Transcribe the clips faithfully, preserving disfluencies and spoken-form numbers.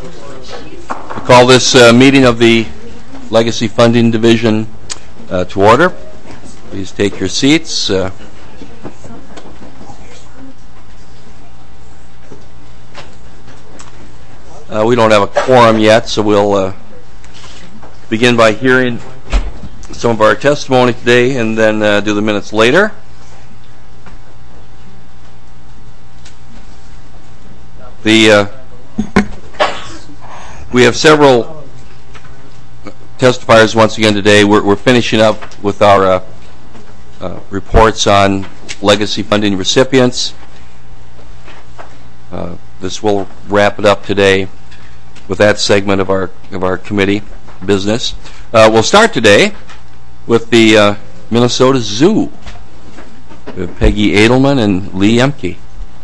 I call this uh, meeting of the Legacy Funding Division uh, to order. Please take your seats. Uh, uh, we don't have a quorum yet, so we'll uh, begin by hearing some of our testimony today and then uh, do the minutes later. The uh, we have several testifiers once again today. We're, we're finishing up with our uh, uh, reports on legacy funding recipients. Uh, this will wrap it up today with that segment of our of our committee business. Uh, we'll start today with the uh, Minnesota Zoo with Peggy Adelman and Lee Emke.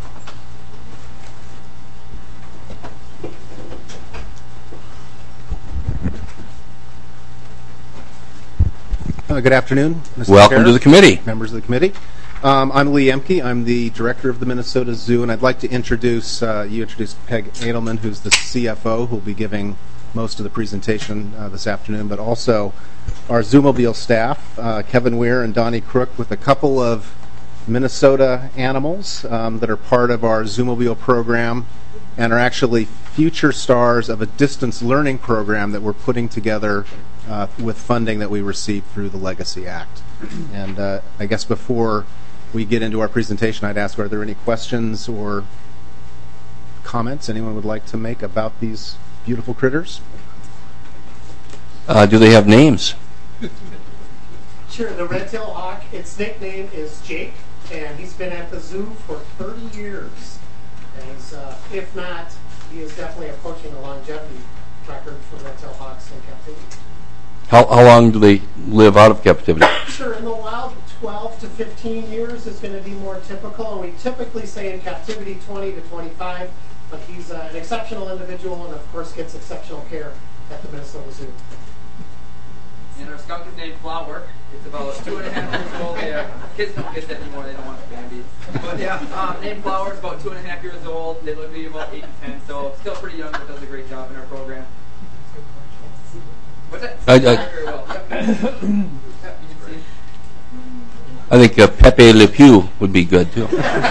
Uh, good afternoon, Mister Welcome Chair, to the committee. Members of the committee. Um, I'm Lee Emke. I'm the director of the Minnesota Zoo, and I'd like to introduce, uh, you introduced Peg Adelman, who's the C F O, who'll be giving most of the presentation uh, this afternoon, but also our Zoomobile staff, uh, Kevin Weir and Donnie Crook, with a couple of Minnesota animals um, that are part of our Zoomobile program and are actually future stars of a distance learning program that we're putting together uh, with funding that we received through the Legacy Act. And uh, I guess before we get into our presentation, I'd ask, are there any questions or comments anyone would like to make about these beautiful critters? Uh, do they have names? Sure. The red-tailed hawk, its nickname is Jake, and he's been at the zoo for thirty years. And he's, uh, if not, he is definitely approaching a longevity record for red-tailed hawks in captivity. How, how long do they live out of captivity? Sure. In the wild, twelve to fifteen years is going to be more typical, and we typically say in captivity twenty to twenty-five, but he's uh, an exceptional individual and, of course, gets exceptional care at the Minnesota Zoo. And our skunk is named Flower. It's about two and a half years old. Yeah, kids don't get that anymore. They don't want Bambi. But yeah, um, named Flower is about two and a half years old. They look to be about eight to ten, so still pretty young, but does a great job in our program. What's that? I, I, Very well. Yep. Yep, you can see. I think uh, Pepe Le Pew would be good too.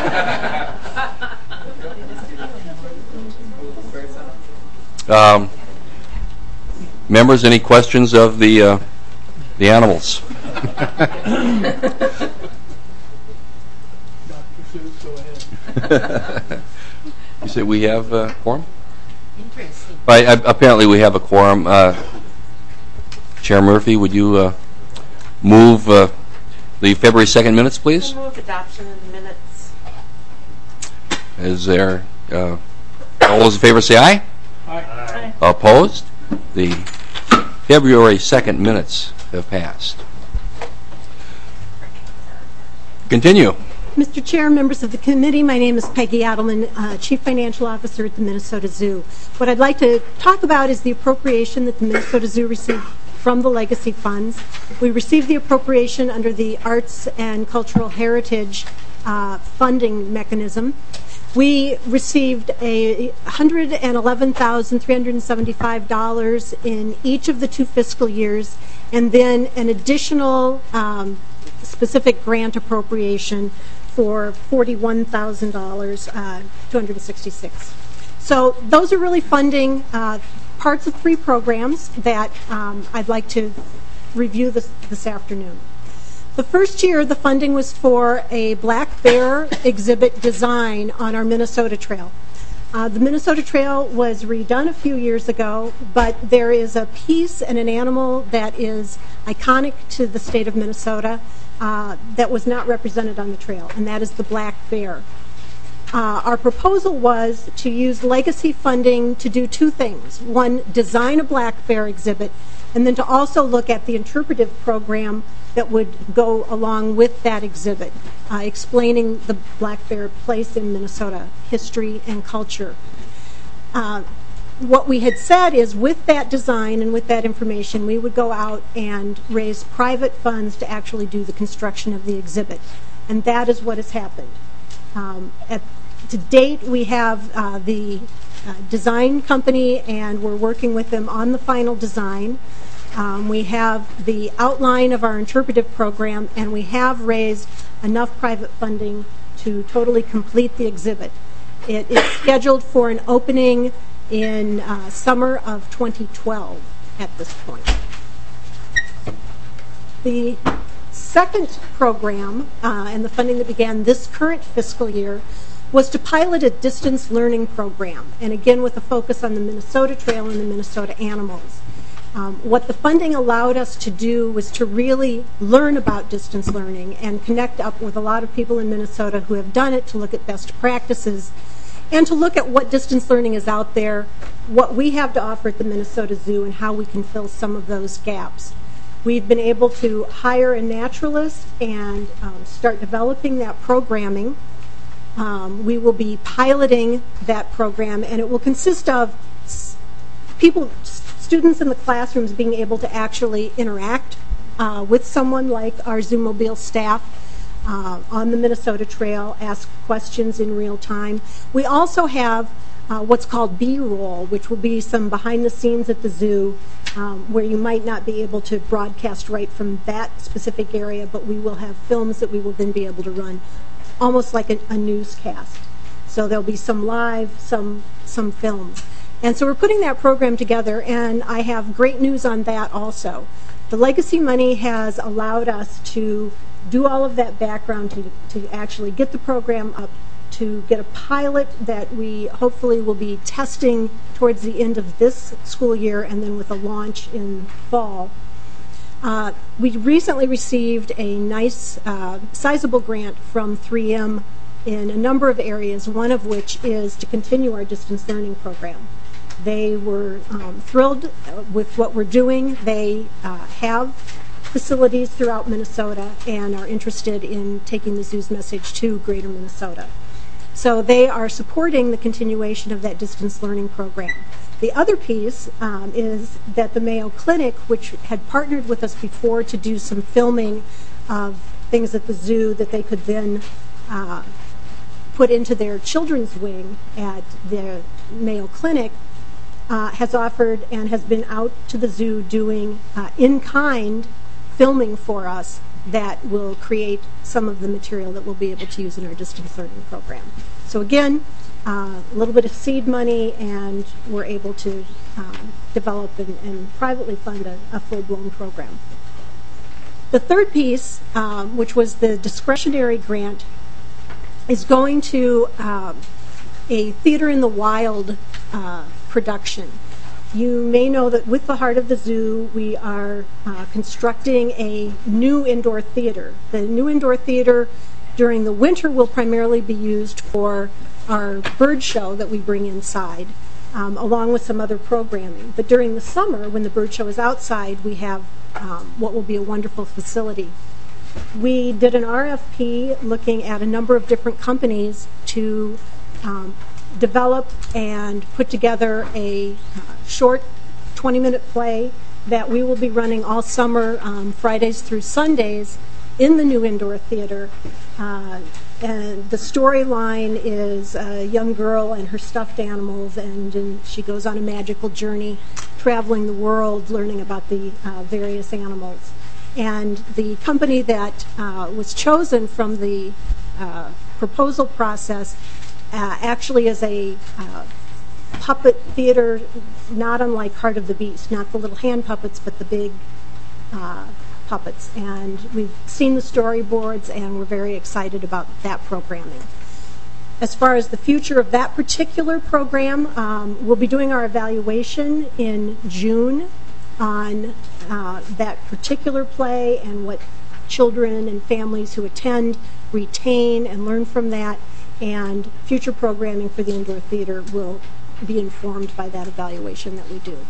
um, members, any questions of the uh, the animals? You say we have a quorum? Interesting. I, I, apparently we have a quorum. Uh, Chair Murphy, would you uh, move uh, the February second minutes, please? We'll move adoption in the minutes. Is there, uh, all those in favor say aye? Aye. Aye. Opposed? The February second minutes have passed. Continue. Mister Chair, members of the committee, my name is Peggy Adelman, uh, Chief Financial Officer at the Minnesota Zoo. What I'd like to talk about is the appropriation that the Minnesota Zoo received from the Legacy Funds. We received the appropriation under the Arts and Cultural Heritage uh, funding mechanism. We received a one hundred eleven thousand three hundred seventy-five dollars in each of the two fiscal years, and then an additional um, specific grant appropriation for forty-one thousand dollars, uh, two hundred sixty-six. So those are really funding uh, parts of three programs that um, I'd like to review this, this afternoon. The first year, the funding was for a black bear exhibit design on our Minnesota Trail. Uh, the Minnesota Trail was redone a few years ago, but there is a piece and an animal that is iconic to the state of Minnesota uh, that was not represented on the trail, and that is the black bear. Uh, our proposal was to use legacy funding to do two things. One, design a black bear exhibit, and then to also look at the interpretive program that would go along with that exhibit, uh, explaining the black bear place in Minnesota history and culture. Uh, what we had said is with that design and with that information, we would go out and raise private funds to actually do the construction of the exhibit. And that is what has happened. Um, at, to date, we have uh, the uh, design company, and we're working with them on the final design. Um, we have the outline of our interpretive program, and we have raised enough private funding to totally complete the exhibit. It is scheduled for an opening in uh, summer of twenty twelve at this point. The second program uh, and the funding that began this current fiscal year was to pilot a distance learning program, and again with a focus on the Minnesota Trail and the Minnesota animals. Um, what the funding allowed us to do was to really learn about distance learning and connect up with a lot of people in Minnesota who have done it, to look at best practices and to look at what distance learning is out there, what we have to offer at the Minnesota Zoo, and how we can fill some of those gaps. We've been able to hire a naturalist and um, start developing that programming. Um, we will be piloting that program, and it will consist of s- people, s- students in the classrooms being able to actually interact uh, with someone like our ZooMobile staff uh, on the Minnesota Trail, ask questions in real time. We also have uh, what's called B-roll, which will be some behind the scenes at the zoo, um, where you might not be able to broadcast right from that specific area, but we will have films that we will then be able to run almost like a, a newscast. So there'll be some live, some some films. And so we're putting that program together, and I have great news on that also. The legacy money has allowed us to do all of that background to, to actually get the program up, to get a pilot that we hopefully will be testing towards the end of this school year, and then with a launch in fall. Uh, we recently received a nice, uh, sizable grant from three M in a number of areas, one of which is to continue our distance learning program. They were um, thrilled with what we're doing. They uh, have facilities throughout Minnesota and are interested in taking the zoo's message to greater Minnesota. So they are supporting the continuation of that distance learning program. The other piece um, is that the Mayo Clinic, which had partnered with us before to do some filming of things at the zoo that they could then uh, put into their children's wing at the Mayo Clinic, uh, has offered and has been out to the zoo doing uh, in-kind filming for us that will create some of the material that we'll be able to use in our distance learning program. So again, uh, a little bit of seed money, and we're able to um, develop and, and privately fund a, a full-blown program. The third piece, um, which was the discretionary grant, is going to um, a Theater in the Wild uh, production. You may know that with the Heart of the Zoo, we are uh, constructing a new indoor theater. The new indoor theater during the winter will primarily be used for our bird show that we bring inside, um, along with some other programming. But during the summer, when the bird show is outside, we have um, what will be a wonderful facility. We did an R F P looking at a number of different companies to um, develop and put together a uh, short twenty-minute play that we will be running all summer, um, Fridays through Sundays, in the new indoor theater. Uh, and the storyline is a young girl and her stuffed animals, and, and she goes on a magical journey traveling the world learning about the uh, various animals. And the company that uh, was chosen from the uh, proposal process uh, actually is a uh, puppet theater, not unlike Heart of the Beast, not the little hand puppets, but the big uh, puppets. And we've seen the storyboards, and we're very excited about that programming. As far as the future of that particular program, um, we'll be doing our evaluation in June on uh, that particular play and what children and families who attend retain and learn from that, and future programming for the indoor theater will be informed by that evaluation that we do.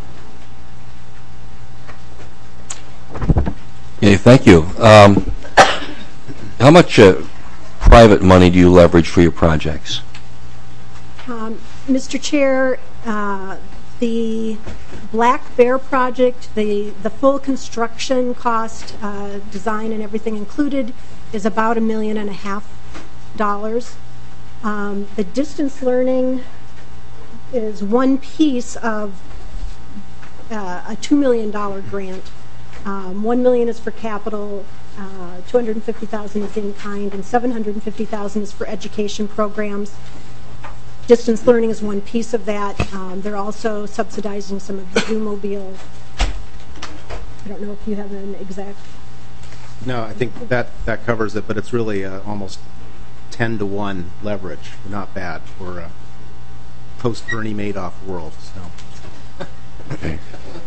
Okay, thank you. Um, how much uh, private money do you leverage for your projects? Um, Mister Chair, uh, the Black Bear project, the, the full construction cost, uh, design and everything included, is about a million and a half dollars. Um, the distance learning is one piece of uh, a two million dollars grant. Um, one million dollars is for capital, uh, two hundred fifty thousand dollars is in kind, and seven hundred fifty thousand dollars is for education programs. Distance learning is one piece of that. Um, they're also subsidizing some of the Zoomobile. I don't know if you have an exact. No, I think that, that covers it, but it's really uh, almost ten to one leverage. Not bad for a post-Bernie Madoff world. So. Okay.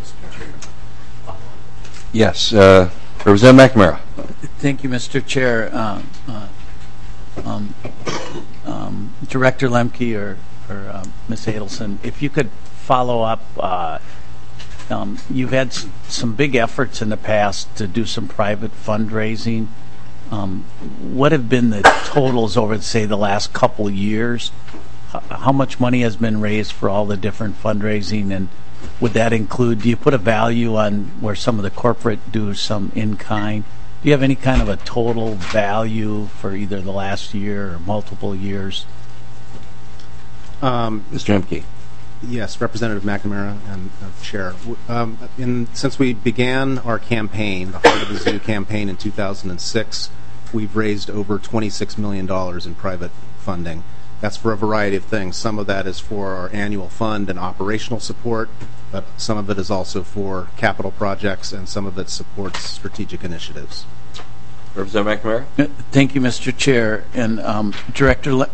Yes, uh, Representative McNamara. Thank you, Mister Chair. Uh, uh, um, um, Director Lemke or, or uh, Miz Adelson, if you could follow up, uh, um, you've had s- some big efforts in the past to do some private fundraising. Um, what have been the totals over, say, the last couple of years? H- how much money has been raised for all the different fundraising, and would that include, do you put a value on where some of the corporate do some in-kind? Do you have any kind of a total value for either the last year or multiple years? Um, Mister Emke. Yes, Representative McNamara and uh, Chair. W- Um, in, since we began our campaign, the Heart of the Zoo campaign in two thousand six, we've raised over twenty-six million dollars in private funding. That's for a variety of things. Some of that is for our annual fund and operational support, but some of it is also for capital projects, and some of it supports strategic initiatives. Representative McNamara. Uh, Thank you, Mister Chair. And um, Director Le-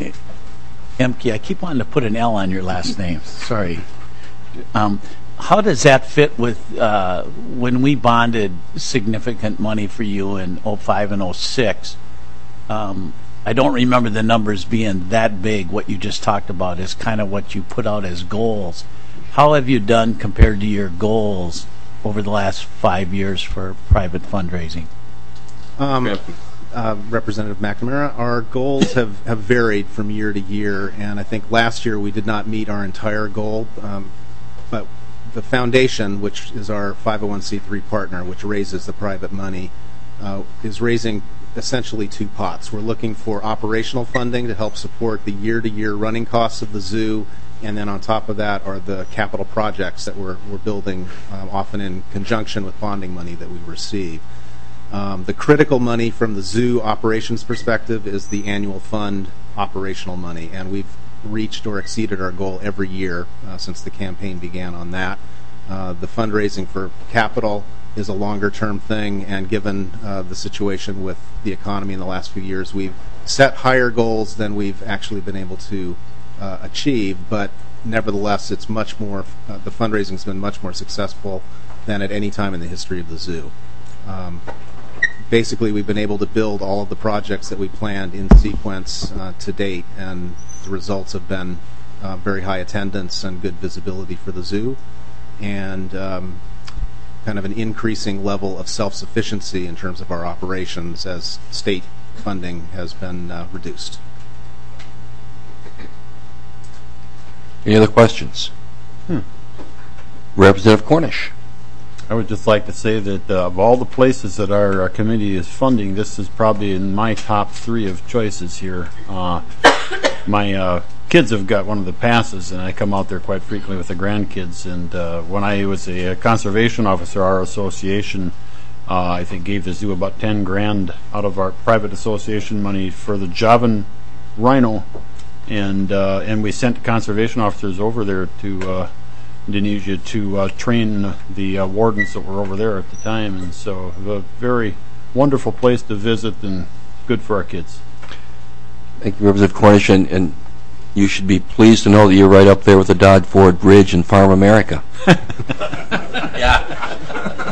Emke, I keep wanting to put an L on your last name. Sorry. Um, how does that fit with uh, when we bonded significant money for you in oh five and oh six? Um, I don't remember the numbers being that big. What you just talked about is kind of what you put out as goals. How have you done compared to your goals over the last five years for private fundraising? Um, Yep. uh, Representative McNamara, our goals have, have varied from year to year, and I think last year we did not meet our entire goal, um, but the foundation, which is our five oh one c three partner, which raises the private money, uh, is raising essentially two pots. We're looking for operational funding to help support the year-to-year running costs of the zoo, and then on top of that are the capital projects that we're, we're building, um, often in conjunction with bonding money that we receive. Um, the critical money from the zoo operations perspective is the annual fund operational money, and we've reached or exceeded our goal every year uh, since the campaign began on that. Uh, the fundraising for capital is a longer-term thing, and given uh, the situation with the economy in the last few years, we've set higher goals than we've actually been able to uh, achieve, but nevertheless, it's much more, uh, the fundraising's been much more successful than at any time in the history of the zoo. Um, basically, we've been able to build all of the projects that we planned in sequence uh, to date, and the results have been uh, very high attendance and good visibility for the zoo, and um, kind of an increasing level of self-sufficiency in terms of our operations as state funding has been uh, reduced. Any other questions? Hmm. Representative Cornish. I would just like to say that uh, of all the places that our, our committee is funding, this is probably in my top three of choices here. Uh, my uh, kids have got one of the passes, and I come out there quite frequently with the grandkids. And uh, when I was a, a conservation officer, our association, uh, I think, gave the zoo about ten grand out of our private association money for the Javan rhino, and uh, and we sent conservation officers over there to uh, Indonesia to uh, train the uh, wardens that were over there at the time, and so a very wonderful place to visit and good for our kids. Thank you, Representative Cornish, and, and you should be pleased to know that you're right up there with the Dodd Ford Bridge and Farm America. Yeah.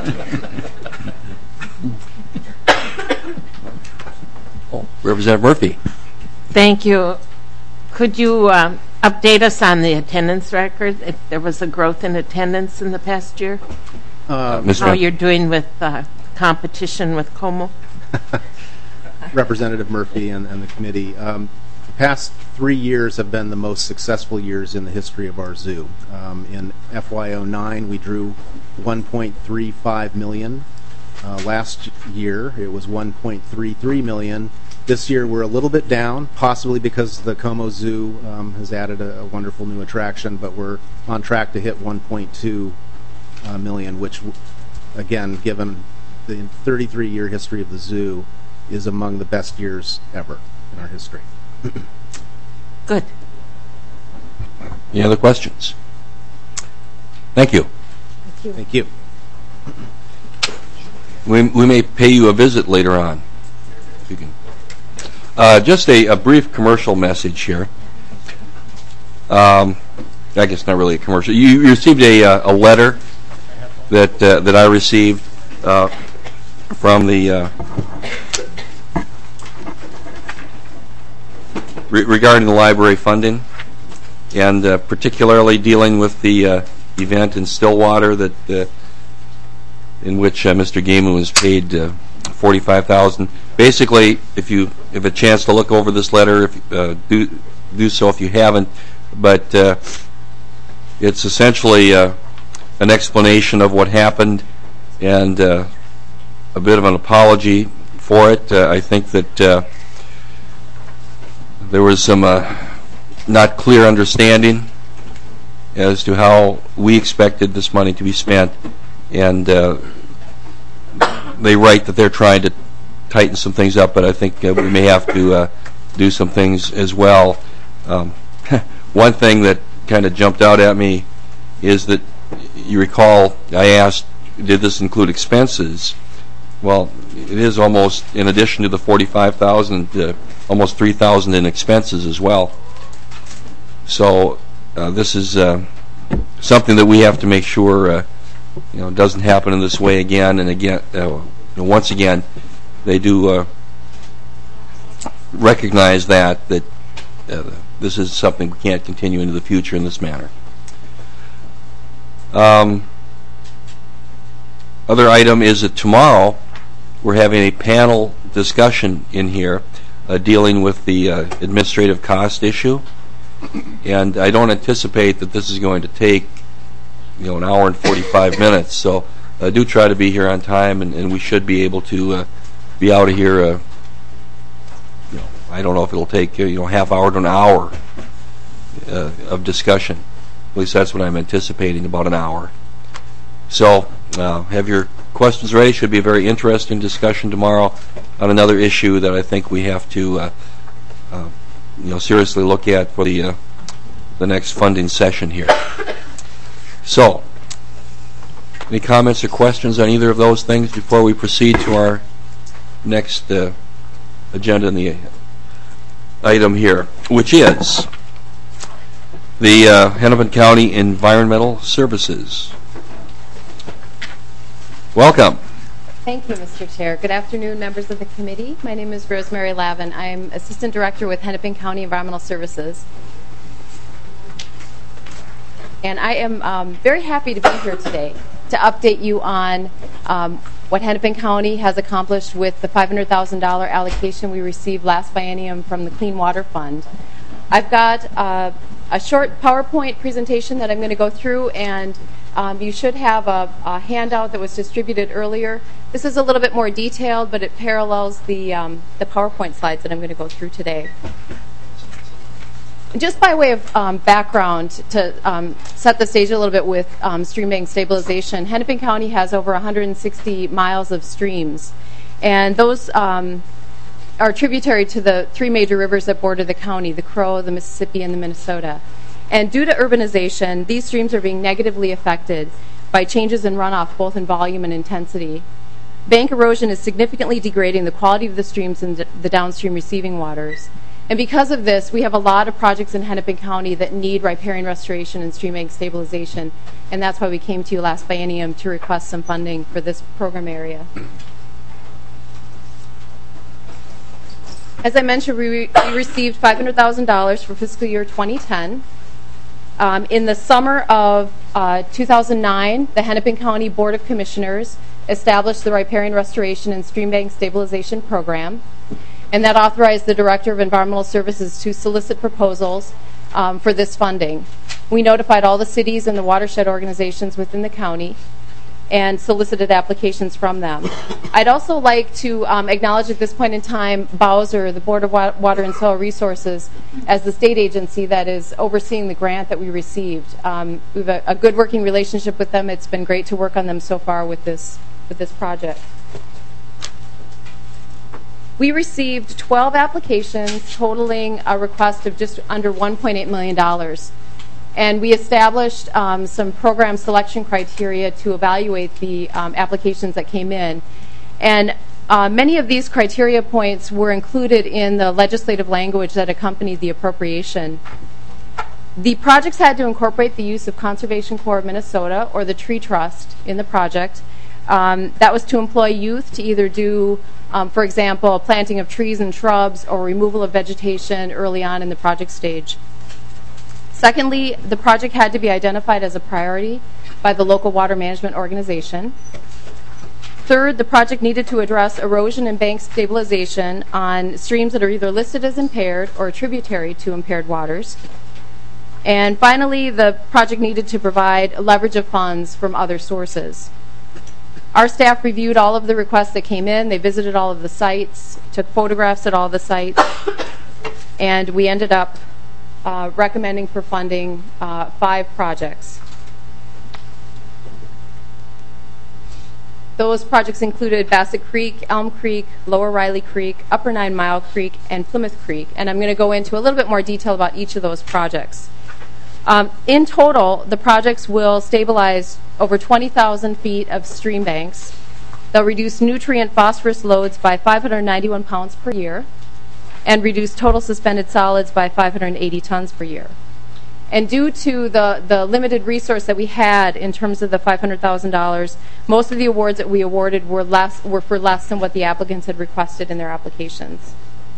Oh, Representative Murphy. Thank you. Could you um, update us on the attendance record? If there was a growth in attendance in the past year? Uh, Mister How Em- you're doing with uh, competition with Como? Representative Murphy and, and the committee. Um, the past three years have been the most successful years in the history of our zoo. Um, in F Y oh nine, we drew one point three five million. Uh, last year, it was one point three three million, This year we're a little bit down, possibly because the Como Zoo um, has added a, a wonderful new attraction, but we're on track to hit one point two uh, million, which, again, given the thirty-three year history of the zoo, is among the best years ever in our history. Good. Any other questions? Thank you. Thank you. Thank you. We, we may pay you a visit later on. If you can. Uh, just a, a brief commercial message here. Um, I guess not really a commercial. You, you received a, uh, a letter that uh, that I received uh, from the uh, re- regarding the library funding, and uh, particularly dealing with the uh, event in Stillwater that uh, in which uh, Mister Gaiman was paid uh, forty-five thousand dollars. Basically, if you have a chance to look over this letter, if, uh, do do so if you haven't. But uh, it's essentially uh, an explanation of what happened and uh, a bit of an apology for it. Uh, I think that uh, there was some uh, not clear understanding as to how we expected this money to be spent, and uh, they write that they're trying to tighten some things up, but I think uh, we may have to uh, do some things as well. Um, one thing that kind of jumped out at me is that, you recall, I asked, did this include expenses? Well, it is almost, in addition to the forty-five thousand dollars, uh, almost three thousand dollars in expenses as well. So uh, this is uh, something that we have to make sure uh, you know doesn't happen in this way again and again. Uh, once again, they do uh, recognize that that uh, this is something we can't continue into the future in this manner. Um, other item is that tomorrow we're having a panel discussion in here uh, dealing with the uh, administrative cost issue, and I don't anticipate that this is going to take you know an hour and forty-five minutes. So uh, do try to be here on time, and, and we should be able to uh, be out of here. Uh, you know, I don't know if it'll take uh, you know half hour to an hour uh, of discussion. At least that's what I'm anticipating, about an hour. So uh, have your questions ready. Should be a very interesting discussion tomorrow on another issue that I think we have to uh, uh, you know seriously look at for the uh, the next funding session here. So, any comments or questions on either of those things before we proceed to our next uh, agenda in the item here, which is the uh, Hennepin County Environmental Services. Welcome. Thank you, Mister Chair. Good afternoon, members of the committee. My name is Rosemary Lavin. I'm Assistant Director with Hennepin County Environmental Services. And I am um, very happy to be here today to update you on um, what Hennepin County has accomplished with the five hundred thousand dollars allocation we received last biennium from the Clean Water Fund. I've got uh, a short PowerPoint presentation that I'm going to go through, and um, you should have a, a handout that was distributed earlier. This is a little bit more detailed, but it parallels the, um, the PowerPoint slides that I'm going to go through today. Just by way of um, background, to um, set the stage a little bit with um, stream bank stabilization, Hennepin County has over one hundred sixty miles of streams, and those um, are tributary to the three major rivers that border the county, the Crow, the Mississippi, and the Minnesota. And due to urbanization, these streams are being negatively affected by changes in runoff, both in volume and intensity. Bank erosion is significantly degrading the quality of the streams and the downstream receiving waters. And because of this, we have a lot of projects in Hennepin County that need riparian restoration and stream bank stabilization, and that's why we came to you last biennium to request some funding for this program area. As I mentioned, we, re we received five hundred thousand dollars for fiscal year twenty ten. Um, in the summer of uh, two thousand nine, the Hennepin County Board of Commissioners established the Riparian Restoration and Stream Bank Stabilization Program, and that authorized the Director of Environmental Services to solicit proposals um, for this funding. We notified all the cities and the watershed organizations within the county, and solicited applications from them. I'd also like to um, acknowledge at this point in time Bowser, the Board of Wa- Water and Soil Resources, as the state agency that is overseeing the grant that we received. Um, we have a, a good working relationship with them. It's been great to work on them so far with this, with this project. We received twelve applications totaling a request of just under one point eight million dollars. And we established um, some program selection criteria to evaluate the um, applications that came in. And uh, many of these criteria points were included in the legislative language that accompanied the appropriation. The projects had to incorporate the use of Conservation Corps of Minnesota or the Tree Trust in the project. Um, that was to employ youth to either do, um, for example, planting of trees and shrubs or removal of vegetation early on in the project stage. Secondly, the project had to be identified as a priority by the local water management organization. Third, the project needed to address erosion and bank stabilization on streams that are either listed as impaired or tributary to impaired waters. And finally, the project needed to provide leverage of funds from other sources. Our staff reviewed all of the requests that came in. They visited all of the sites, took photographs at all the sites, and we ended up Uh, recommending for funding uh, five projects. Those projects included Bassett Creek, Elm Creek, Lower Riley Creek, Upper Nine Mile Creek, and Plymouth Creek. And I'm going to go into a little bit more detail about each of those projects. Um, in total, the projects will stabilize over twenty thousand feet of stream banks. They'll reduce nutrient phosphorus loads by five hundred ninety-one pounds per year, and reduce total suspended solids by five hundred eighty tons per year. And due to the, the limited resource that we had in terms of the five hundred thousand dollars, most of the awards that we awarded were less were for less than what the applicants had requested in their applications.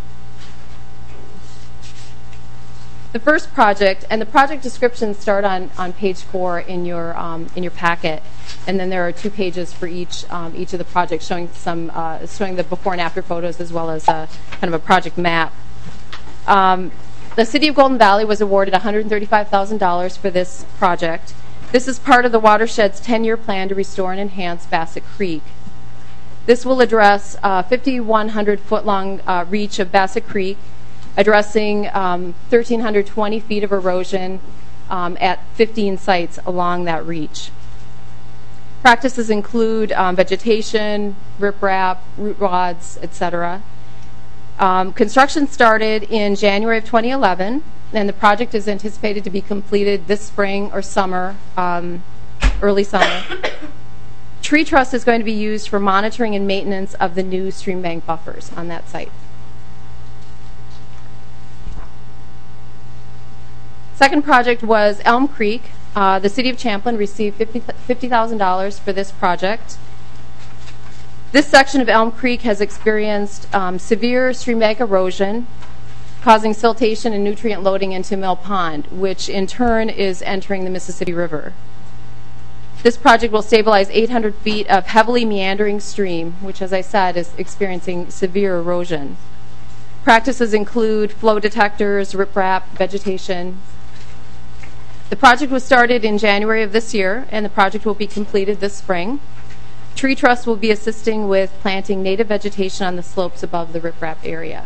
The first project, and the project descriptions start on, on page four in your um, in your packet, and then there are two pages for each um, each of the projects showing some uh, showing the before and after photos as well as a kind of a project map. Um, the City of Golden Valley was awarded one hundred thirty-five thousand dollars for this project. This is part of the watershed's ten-year plan to restore and enhance Bassett Creek. This will address uh, fifty-one hundred foot long uh, reach of Bassett Creek, addressing um, one thousand three hundred twenty feet of erosion um, at fifteen sites along that reach. Practices include um, vegetation, riprap, root rods, et cetera. Um, construction started in January of twenty eleven, and the project is anticipated to be completed this spring or summer, um, early summer. Tree Trust is going to be used for monitoring and maintenance of the new stream bank buffers on that site. Second project was Elm Creek. Uh, the City of Champlin received fifty thousand dollars for this project. This section of Elm Creek has experienced um, severe stream bank erosion, causing siltation and nutrient loading into Mill Pond, which in turn is entering the Mississippi River. This project will stabilize eight hundred feet of heavily meandering stream, which, as I said, is experiencing severe erosion. Practices include flow detectors, riprap, vegetation. The project was started in January of this year, and the project will be completed this spring. Tree Trust will be assisting with planting native vegetation on the slopes above the riprap area.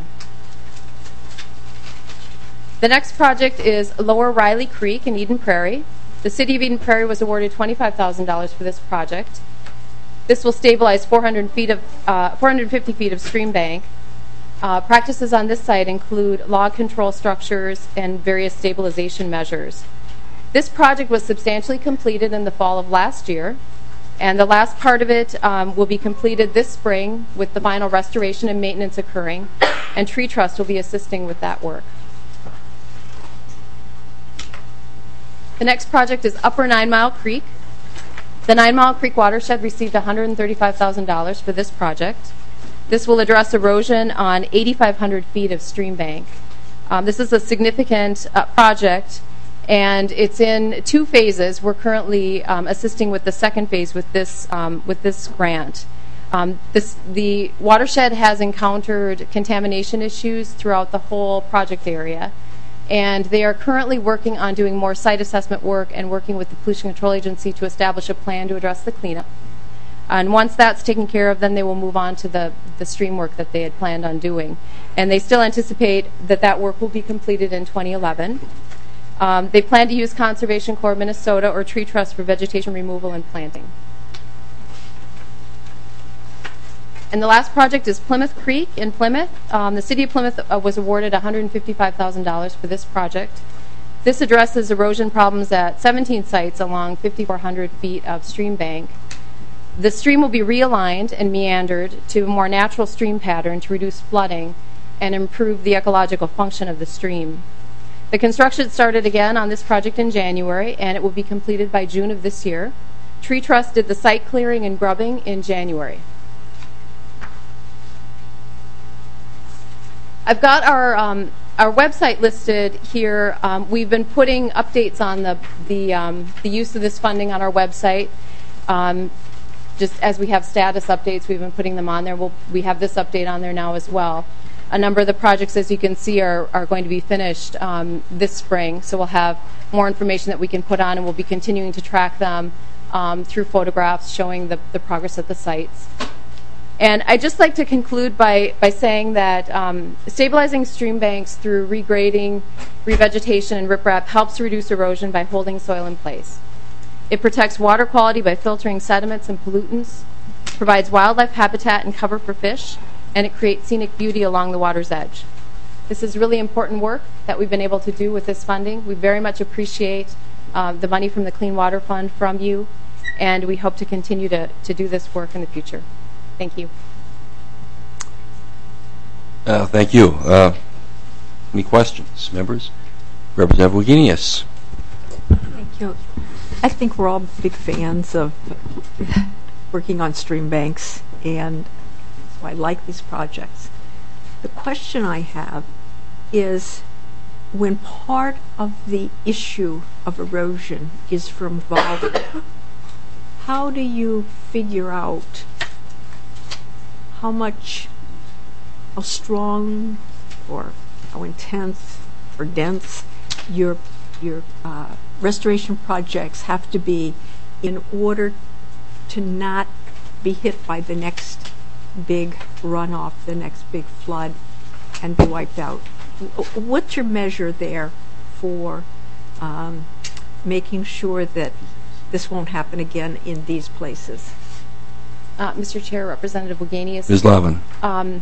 The next project is Lower Riley Creek in Eden Prairie. The City of Eden Prairie was awarded twenty-five thousand dollars for this project. This will stabilize four hundred feet of, uh, four hundred fifty feet of stream bank. Uh, practices on this site include log control structures and various stabilization measures. This project was substantially completed in the fall of last year, and the last part of it um, will be completed this spring with the final restoration and maintenance occurring, and Tree Trust will be assisting with that work. The next project is Upper Nine Mile Creek. The Nine Mile Creek watershed received one hundred thirty-five thousand dollars for this project. This will address erosion on eighty-five hundred feet of stream bank. Um, this is a significant uh, project, and it's in two phases. We're currently um, assisting with the second phase with this um, with this grant. Um, this, the watershed has encountered contamination issues throughout the whole project area, and they are currently working on doing more site assessment work and working with the Pollution Control Agency to establish a plan to address the cleanup. And once that's taken care of, then they will move on to the, the stream work that they had planned on doing. And they still anticipate that that work will be completed in twenty eleven. Um, they plan to use Conservation Corps of Minnesota or Tree Trust for vegetation removal and planting. And the last project is Plymouth Creek in Plymouth. Um, the City of Plymouth uh, was awarded one hundred fifty-five thousand dollars for this project. This addresses erosion problems at seventeen sites along fifty-four hundred feet of stream bank. The stream will be realigned and meandered to a more natural stream pattern to reduce flooding and improve the ecological function of the stream. The construction started again on this project in January, and it will be completed by June of this year. Tree Trust did the site clearing and grubbing in January. I've got our um, our website listed here. Um, we've been putting updates on the the um, the use of this funding on our website. Um, just as we have status updates, we've been putting them on there. We'll, we have this update on there now as well. A number of the projects, as you can see, are, are going to be finished um, this spring. So we'll have more information that we can put on, and we'll be continuing to track them um, through photographs showing the, the progress at the sites. And I'd just like to conclude by, by saying that um, stabilizing stream banks through regrading, revegetation, and riprap helps reduce erosion by holding soil in place. It protects water quality by filtering sediments and pollutants, provides wildlife habitat and cover for fish, and it creates scenic beauty along the water's edge. This is really important work that we've been able to do with this funding. We very much appreciate uh, the money from the Clean Water Fund from you, and we hope to continue to, to do this work in the future. Thank you. Uh, thank you. Uh, any questions, members? Representative Wagenius. Thank you. I think we're all big fans of working on stream banks, and so I like these projects. The question I have is, when part of the issue of erosion is from volume, how do you figure out how much, how strong or how intense or dense your your uh, restoration projects have to be in order to not be hit by the next big runoff, the next big flood, and be wiped out? What's your measure there for um, making sure that this won't happen again in these places? Uh, Mister Chair, Representative Wagenius. Miz Lavin. Um,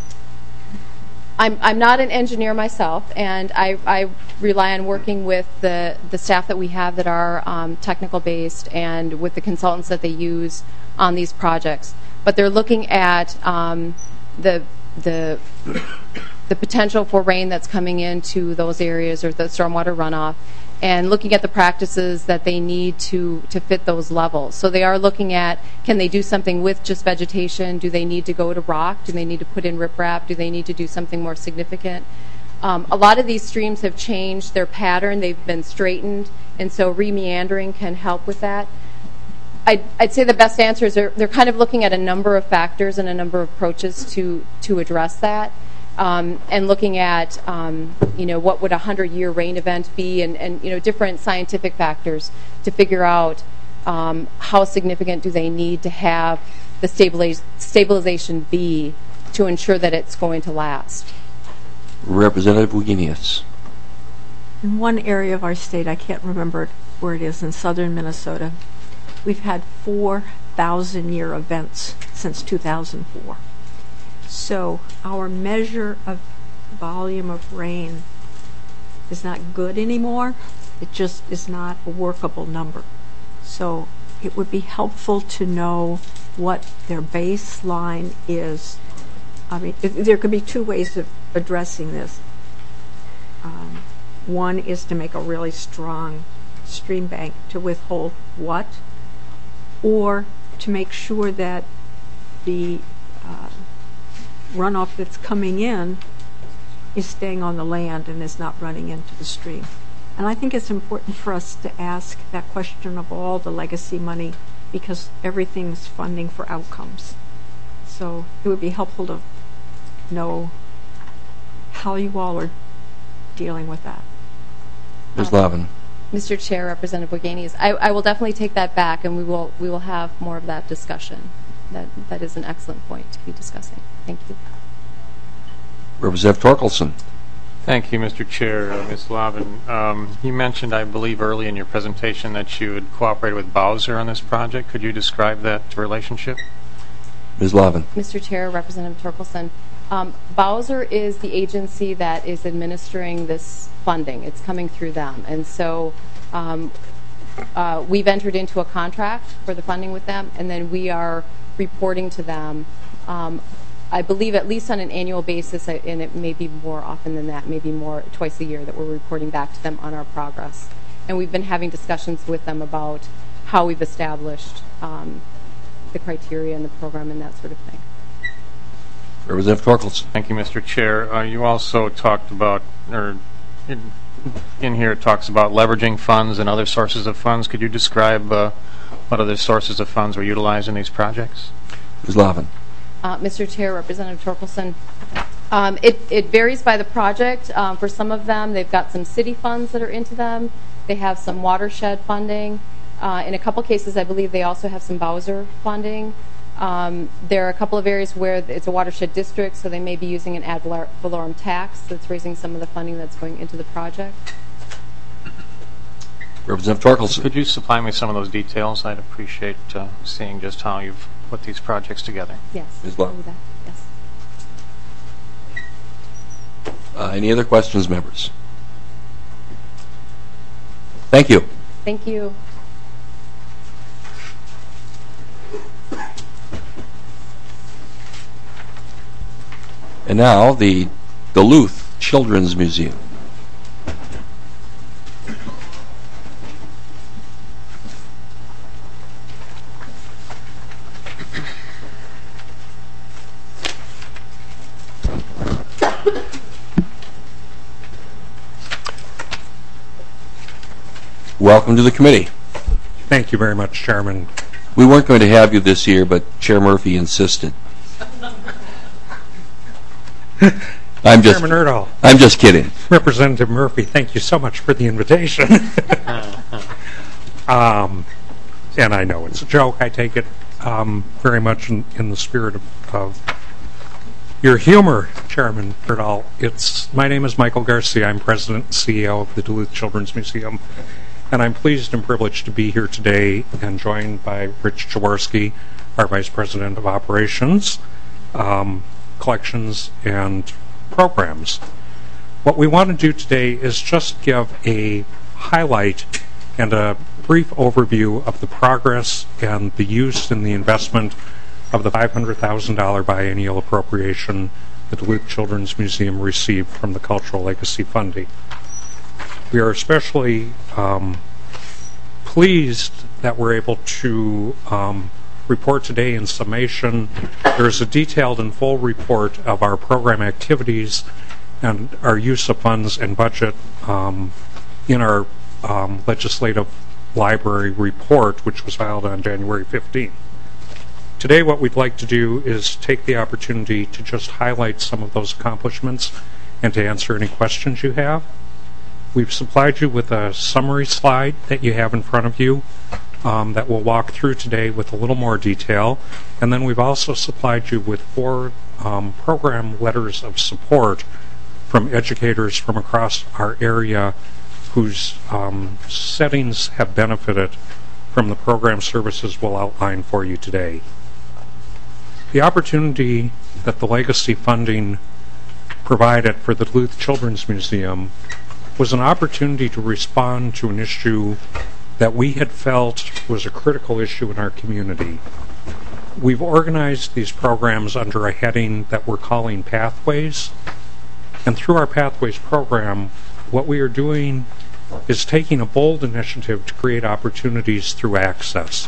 I'm, I'm not an engineer myself, and I, I rely on working with the, the staff that we have that are um, technical based and with the consultants that they use on these projects. But they're looking at um, the the the potential for rain that's coming into those areas or the stormwater runoff, and looking at the practices that they need to, to fit those levels. So they are looking at, can they do something with just vegetation? Do they need to go to rock? Do they need to put in riprap? Do they need to do something more significant? Um, a lot of these streams have changed their pattern. They've been straightened, and so re-meandering can help with that. I'd, I'd say the best answer is they're, they're kind of looking at a number of factors and a number of approaches to, to address that. Um, and looking at, um, you know, what would a hundred-year rain event be, and, and you know, different scientific factors to figure out um, how significant do they need to have the stabiliz stabilization be to ensure that it's going to last. Representative Wagenius. In one area of our state, I can't remember where it is, in southern Minnesota, we've had four thousand year events since two thousand four. So our measure of volume of rain is not good anymore. It just is not a workable number. So it would be helpful to know what their baseline is. I mean, it, there could be two ways of addressing this. Um, one is to make a really strong stream bank to withhold what, or to make sure that the uh, runoff that's coming in is staying on the land and is not running into the stream. And I think it's important for us to ask that question of all the legacy money, because everything's funding for outcomes. So it would be helpful to know how you all are dealing with that. Miz Lavin. Mister Chair, Representative Wagenius, I, I will definitely take that back, and we will we will have more of that discussion. That that is an excellent point to be discussing. Thank you. Representative Torkelson. Thank you, Mister Chair. Uh, Miz Lavin, um, you mentioned, I believe, early in your presentation that you had cooperated with Bowser on this project. Could you describe that relationship? Miz Lavin. Mister Chair, Representative Torkelson, um, Bowser is the agency that is administering this funding. It's coming through them, and so um, uh, we've entered into a contract for the funding with them, and then we are reporting to them. Um, I believe at least on an annual basis, and it may be more often than that, maybe more twice a year, that we're reporting back to them on our progress. And we've been having discussions with them about how we've established um, the criteria and the program and that sort of thing. Representative Torkelson. Thank you, Mister Chair. Uh, you also talked about, or in, in here it talks about leveraging funds and other sources of funds. Could you describe uh, what other sources of funds were utilized in these projects? Miz Lavin. Uh, Mister Chair, Representative Torkelson, um, it, it varies by the project. Um, for some of them, they've got some city funds that are into them. They have some watershed funding. Uh, in a couple cases, I believe they also have some Bowser funding. Um, there are a couple of areas where it's a watershed district, so they may be using an ad valorem tax that's raising some of the funding that's going into the project. Representative Torkelson. Could you supply me some of those details? I'd appreciate uh, seeing just how you've put these projects together. Yes. Miz Lavin. I'll do that. Yes. Uh, any other questions, members? Thank you. Thank you. And now the Duluth Children's Museum. Welcome to the committee. Thank you very much, Chairman. We weren't going to have you this year, but Chair Murphy insisted. I'm just, Chairman Erdahl. I'm just kidding. Representative Murphy, thank you so much for the invitation. um, and I know it's a joke. I take it um, very much in, in the spirit of, of your humor, Chairman Erdahl. It's, my name is Michael Garcia. I'm President and C E O of the Duluth Children's Museum. And I'm pleased and privileged to be here today and joined by Rich Jaworski, our Vice President of Operations, um, Collections, and Programs. What we want to do today is just give a highlight and a brief overview of the progress and the use and the investment of the five hundred thousand dollars biennial appropriation the Duluth Children's Museum received from the Cultural Legacy Funding. We are especially um, pleased that we're able to um, report today in summation. There's a detailed and full report of our program activities and our use of funds and budget um, in our um, legislative library report, which was filed on January fifteenth. Today, what we'd like to do is take the opportunity to just highlight some of those accomplishments and to answer any questions you have. We've supplied you with a summary slide that you have in front of you um, that we'll walk through today with a little more detail. And then we've also supplied you with four um, program letters of support from educators from across our area whose um, settings have benefited from the program services we'll outline for you today. The opportunity that the legacy funding provided for the Duluth Children's Museum was an opportunity to respond to an issue that we had felt was a critical issue in our community. We've organized these programs under a heading that we're calling Pathways, and through our Pathways program, what we are doing is taking a bold initiative to create opportunities through access.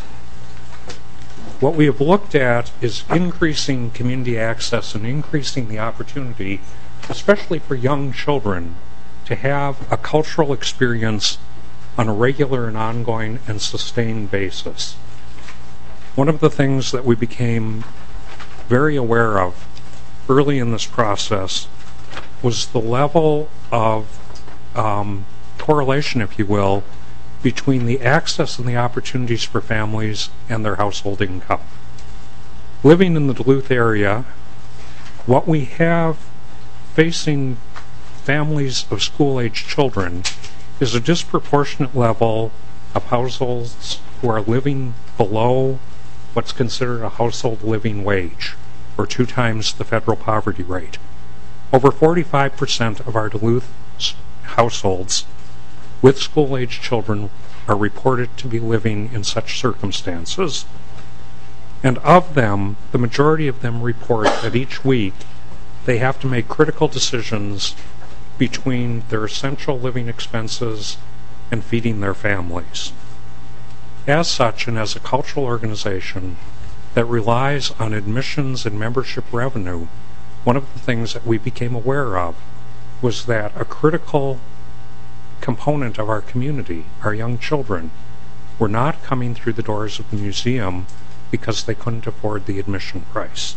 What we have looked at is increasing community access and increasing the opportunity, especially for young children, to have a cultural experience on a regular and ongoing and sustained basis. One of the things that we became very aware of early in this process was the level of um, correlation, if you will, between the access and the opportunities for families and their household income. Living in the Duluth area, what we have facing families of school-age children is a disproportionate level of households who are living below what's considered a household living wage, or two times the federal poverty rate. Over forty-five percent of our Duluth households with school-age children are reported to be living in such circumstances. And of them, the majority of them report that each week they have to make critical decisions between their essential living expenses and feeding their families. As such, and as a cultural organization that relies on admissions and membership revenue, one of the things that we became aware of was that a critical component of our community, our young children, were not coming through the doors of the museum because they couldn't afford the admission price.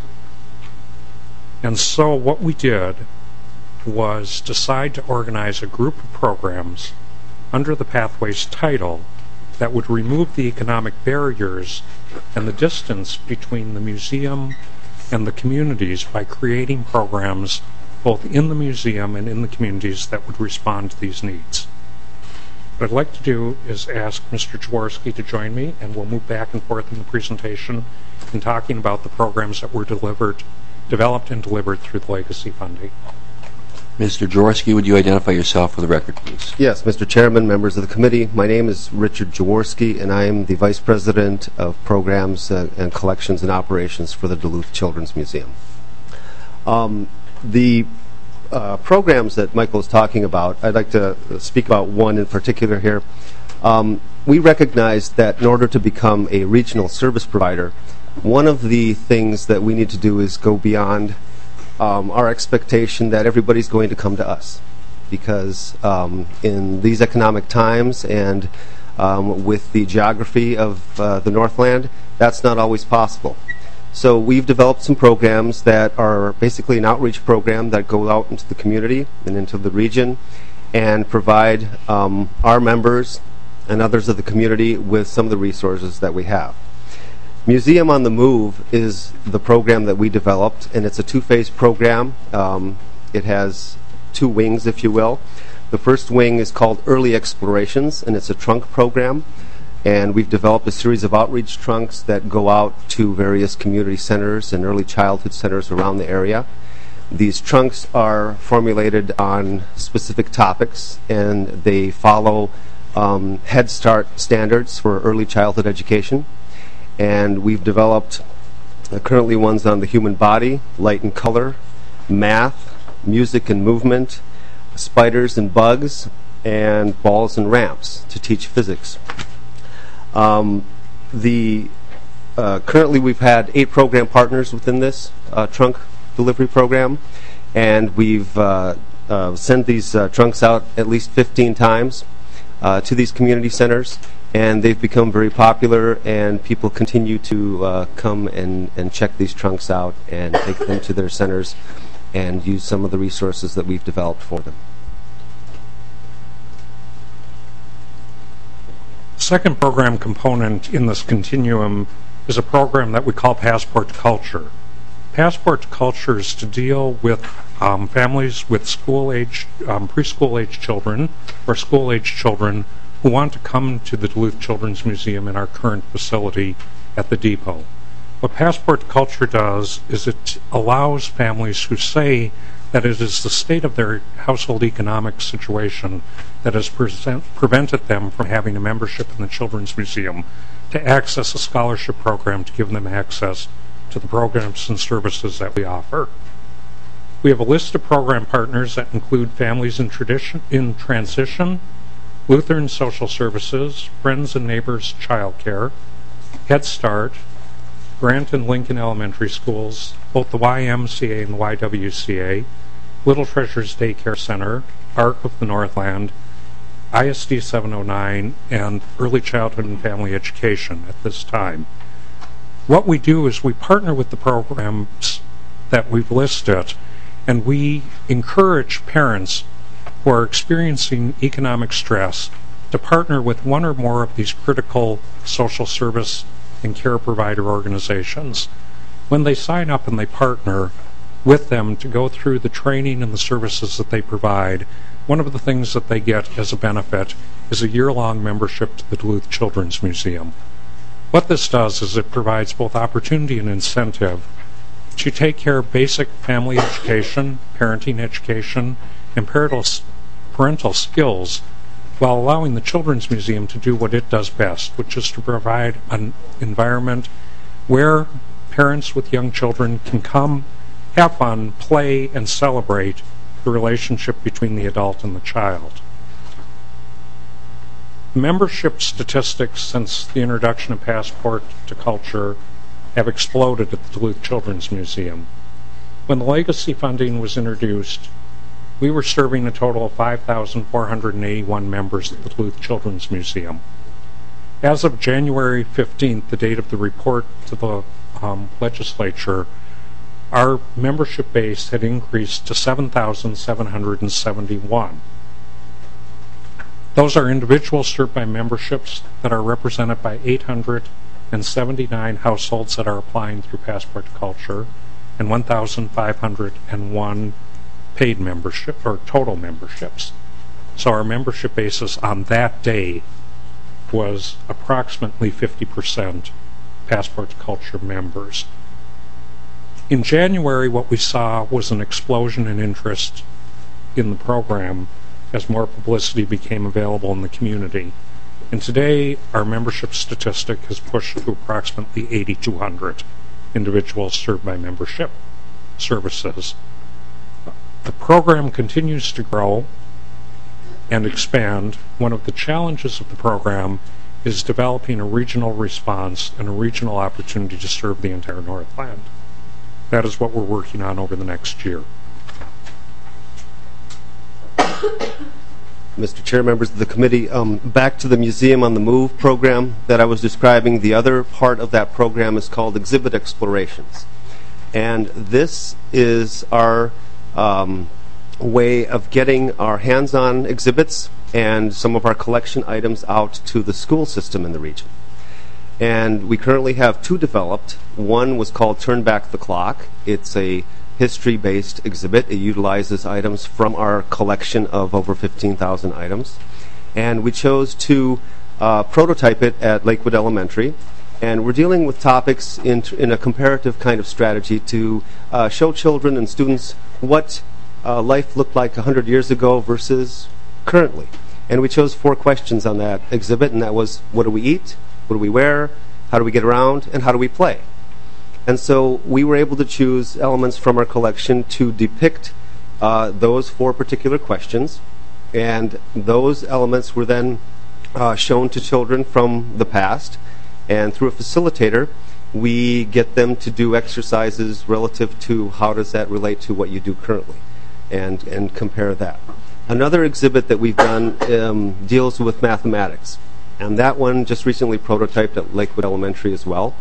And so what we did was decide to organize a group of programs under the Pathways title that would remove the economic barriers and the distance between the museum and the communities by creating programs both in the museum and in the communities that would respond to these needs. What I'd like to do is ask Mister Jaworski to join me, and we'll move back and forth in the presentation in talking about the programs that were delivered, developed and delivered through the legacy funding. Mister Jaworski, would you identify yourself for the record, please? Yes, Mister Chairman, members of the committee, my name is Richard Jaworski, and I am the Vice President of Programs uh, and Collections and Operations for the Duluth Children's Museum. Um, the uh, programs that Michael is talking about, I'd like to speak about one in particular here. Um, we recognize that in order to become a regional service provider, one of the things that we need to do is go beyond Um, our expectation that everybody's going to come to us, because um, in these economic times and um, with the geography of uh, the Northland, that's not always possible. So we've developed some programs that are basically an outreach program that go out into the community and into the region and provide um, our members and others of the community with some of the resources that we have. Museum on the Move is the program that we developed, and it's a two-phase program. Um, it has two wings, if you will. The first wing is called Early Explorations, and it's a trunk program. And we've developed a series of outreach trunks that go out to various community centers and early childhood centers around the area. These trunks are formulated on specific topics, and they follow um, Head Start standards for early childhood education. And we've developed uh, currently ones on the human body, light and color, math, music and movement, spiders and bugs, and balls and ramps to teach physics. Um, the uh, currently we've had eight program partners within this uh, trunk delivery program, and we've uh, uh, sent these uh, trunks out at least fifteen times uh, to these community centers. And they've become very popular, and people continue to uh, come and, and check these trunks out and take them to their centers and use some of the resources that we've developed for them. The second program component in this continuum is a program that we call Passport to Culture. Passport to Culture is to deal with um, families with school-age, um, preschool-age children or school-age children who want to come to the Duluth Children's Museum in our current facility at the depot. What Passport to Culture does is it allows families who say that it is the state of their household economic situation that has present, prevented them from having a membership in the Children's Museum to access a scholarship program to give them access to the programs and services that we offer. We have a list of program partners that include Families in, Tradition, in Transition, Lutheran Social Services, Friends and Neighbors Child Care, Head Start, Grant and Lincoln Elementary Schools, both the Y M C A and the Y W C A, Little Treasures Daycare Center, Arc of the Northland, I S D seven oh nine, and Early Childhood and Family Education at this time. What we do is we partner with the programs that we've listed, and we encourage parents who are experiencing economic stress to partner with one or more of these critical social service and care provider organizations. When they sign up and they partner with them to go through the training and the services that they provide, one of the things that they get as a benefit is a year-long membership to the Duluth Children's Museum. What this does is it provides both opportunity and incentive to take care of basic family education, parenting education, and parental, parental skills while allowing the Children's Museum to do what it does best, which is to provide an environment where parents with young children can come, have fun, play, and celebrate the relationship between the adult and the child. Membership statistics since the introduction of Passport to Culture have exploded at the Duluth Children's Museum. When the legacy funding was introduced, we were serving a total of five thousand four hundred eighty-one members at the Duluth Children's Museum. As of January fifteenth, the date of the report to the um, legislature, our membership base had increased to seven thousand seven hundred seventy-one. Those are individuals served by memberships that are represented by eight hundred seventy-nine households that are applying through Passport to Culture, and one thousand five hundred one paid membership or total memberships. So our membership basis on that day was approximately fifty percent Passport to Culture members. In January, what we saw was an explosion in interest in the program as more publicity became available in the community. And today, our membership statistic has pushed to approximately eighty-two hundred individuals served by membership services. The program continues to grow and expand. One of the challenges of the program is developing a regional response and a regional opportunity to serve the entire Northland. That is what we're working on over the next year. Mister Chair, members of the committee, um, back to the Museum on the Move program that I was describing. The other part of that program is called Exhibit Explorations. And this is our um, way of getting our hands-on exhibits and some of our collection items out to the school system in the region. And we currently have two developed. One was called Turn Back the Clock. It's a history-based exhibit. It utilizes items from our collection of over fifteen thousand items. And we chose to uh, prototype it at Lakewood Elementary. And we're dealing with topics in, in a comparative kind of strategy to uh, show children and students what uh, life looked like one hundred years ago versus currently. And we chose four questions on that exhibit, and that was, what do we eat? What do we wear? How do we get around? And how do we play? And so we were able to choose elements from our collection to depict uh, those four particular questions. And those elements were then uh, shown to children from the past. And through a facilitator, we get them to do exercises relative to how does that relate to what you do currently, and, and compare that. Another exhibit that we've done um, deals with mathematics. And that one just recently prototyped at Lakewood Elementary as well.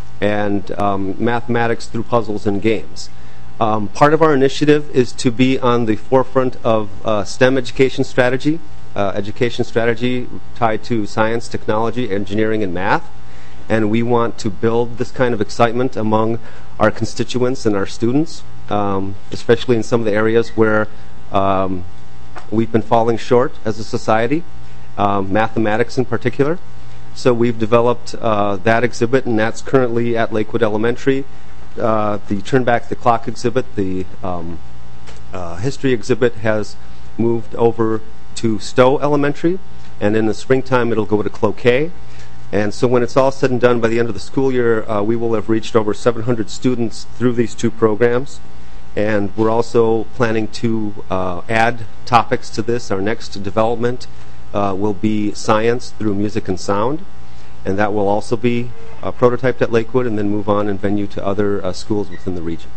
And um, mathematics through puzzles and games. Um, part of our initiative is to be on the forefront of uh, STEM education strategy, uh, education strategy tied to science, technology, engineering, and math. And we want to build this kind of excitement among our constituents and our students, um, especially in some of the areas where um, we've been falling short as a society, um, mathematics in particular. So we've developed uh, that exhibit, and that's currently at Lakewood Elementary. Uh, the Turn Back the Clock exhibit, the um, uh, history exhibit, has moved over to Stowe Elementary, and in the springtime it'll go to Cloquet. And so when it's all said and done, by the end of the school year, uh, we will have reached over seven hundred students through these two programs. And we're also planning to uh, add topics to this. Our next development Uh, will be science through music and sound, and that will also be uh, prototyped at Lakewood and then move on and venue to other uh, schools within the region.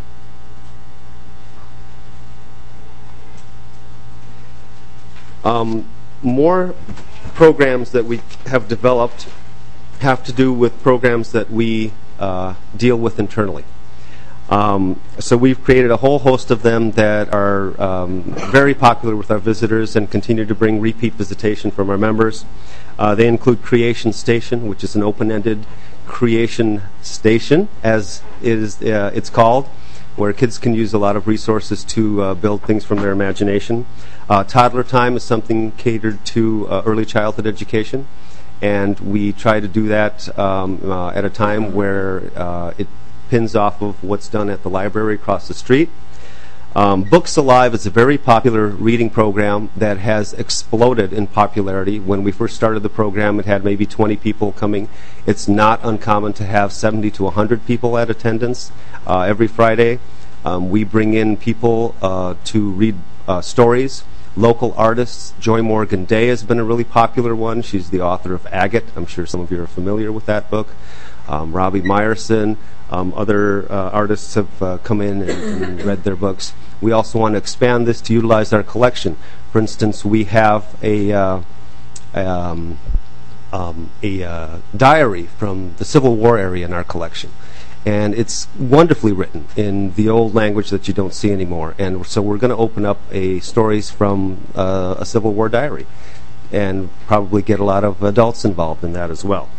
Um, more programs that we have developed have to do with programs that we uh, deal with internally. Um, so we've created a whole host of them that are um, very popular with our visitors and continue to bring repeat visitation from our members. Uh, they include Creation Station, which is an open-ended creation station, as is, uh, it's called, where kids can use a lot of resources to uh, build things from their imagination. Uh, Toddler Time is something catered to uh, early childhood education, and we try to do that um, uh, at a time where uh, it pins off of what's done at the library across the street. Um, Books Alive is a very popular reading program that has exploded in popularity. When we first started the program, it had maybe twenty people coming. It's not uncommon to have seventy to one hundred people at attendance uh, every Friday. Um, we bring in people uh, to read uh, stories. Local artists. Joy Morgan Day has been a really popular one. She's the author of Agate. I'm sure some of you are familiar with that book. Um, Robbie Meyerson. Um, other uh, artists have uh, come in and, and read their books. We also want to expand this to utilize our collection. For instance, we have a uh, um, um, a uh, diary from the Civil War area in our collection, and it's wonderfully written in the old language that you don't see anymore. And so we're going to open up a stories from uh, a Civil War diary, and probably get a lot of adults involved in that as well.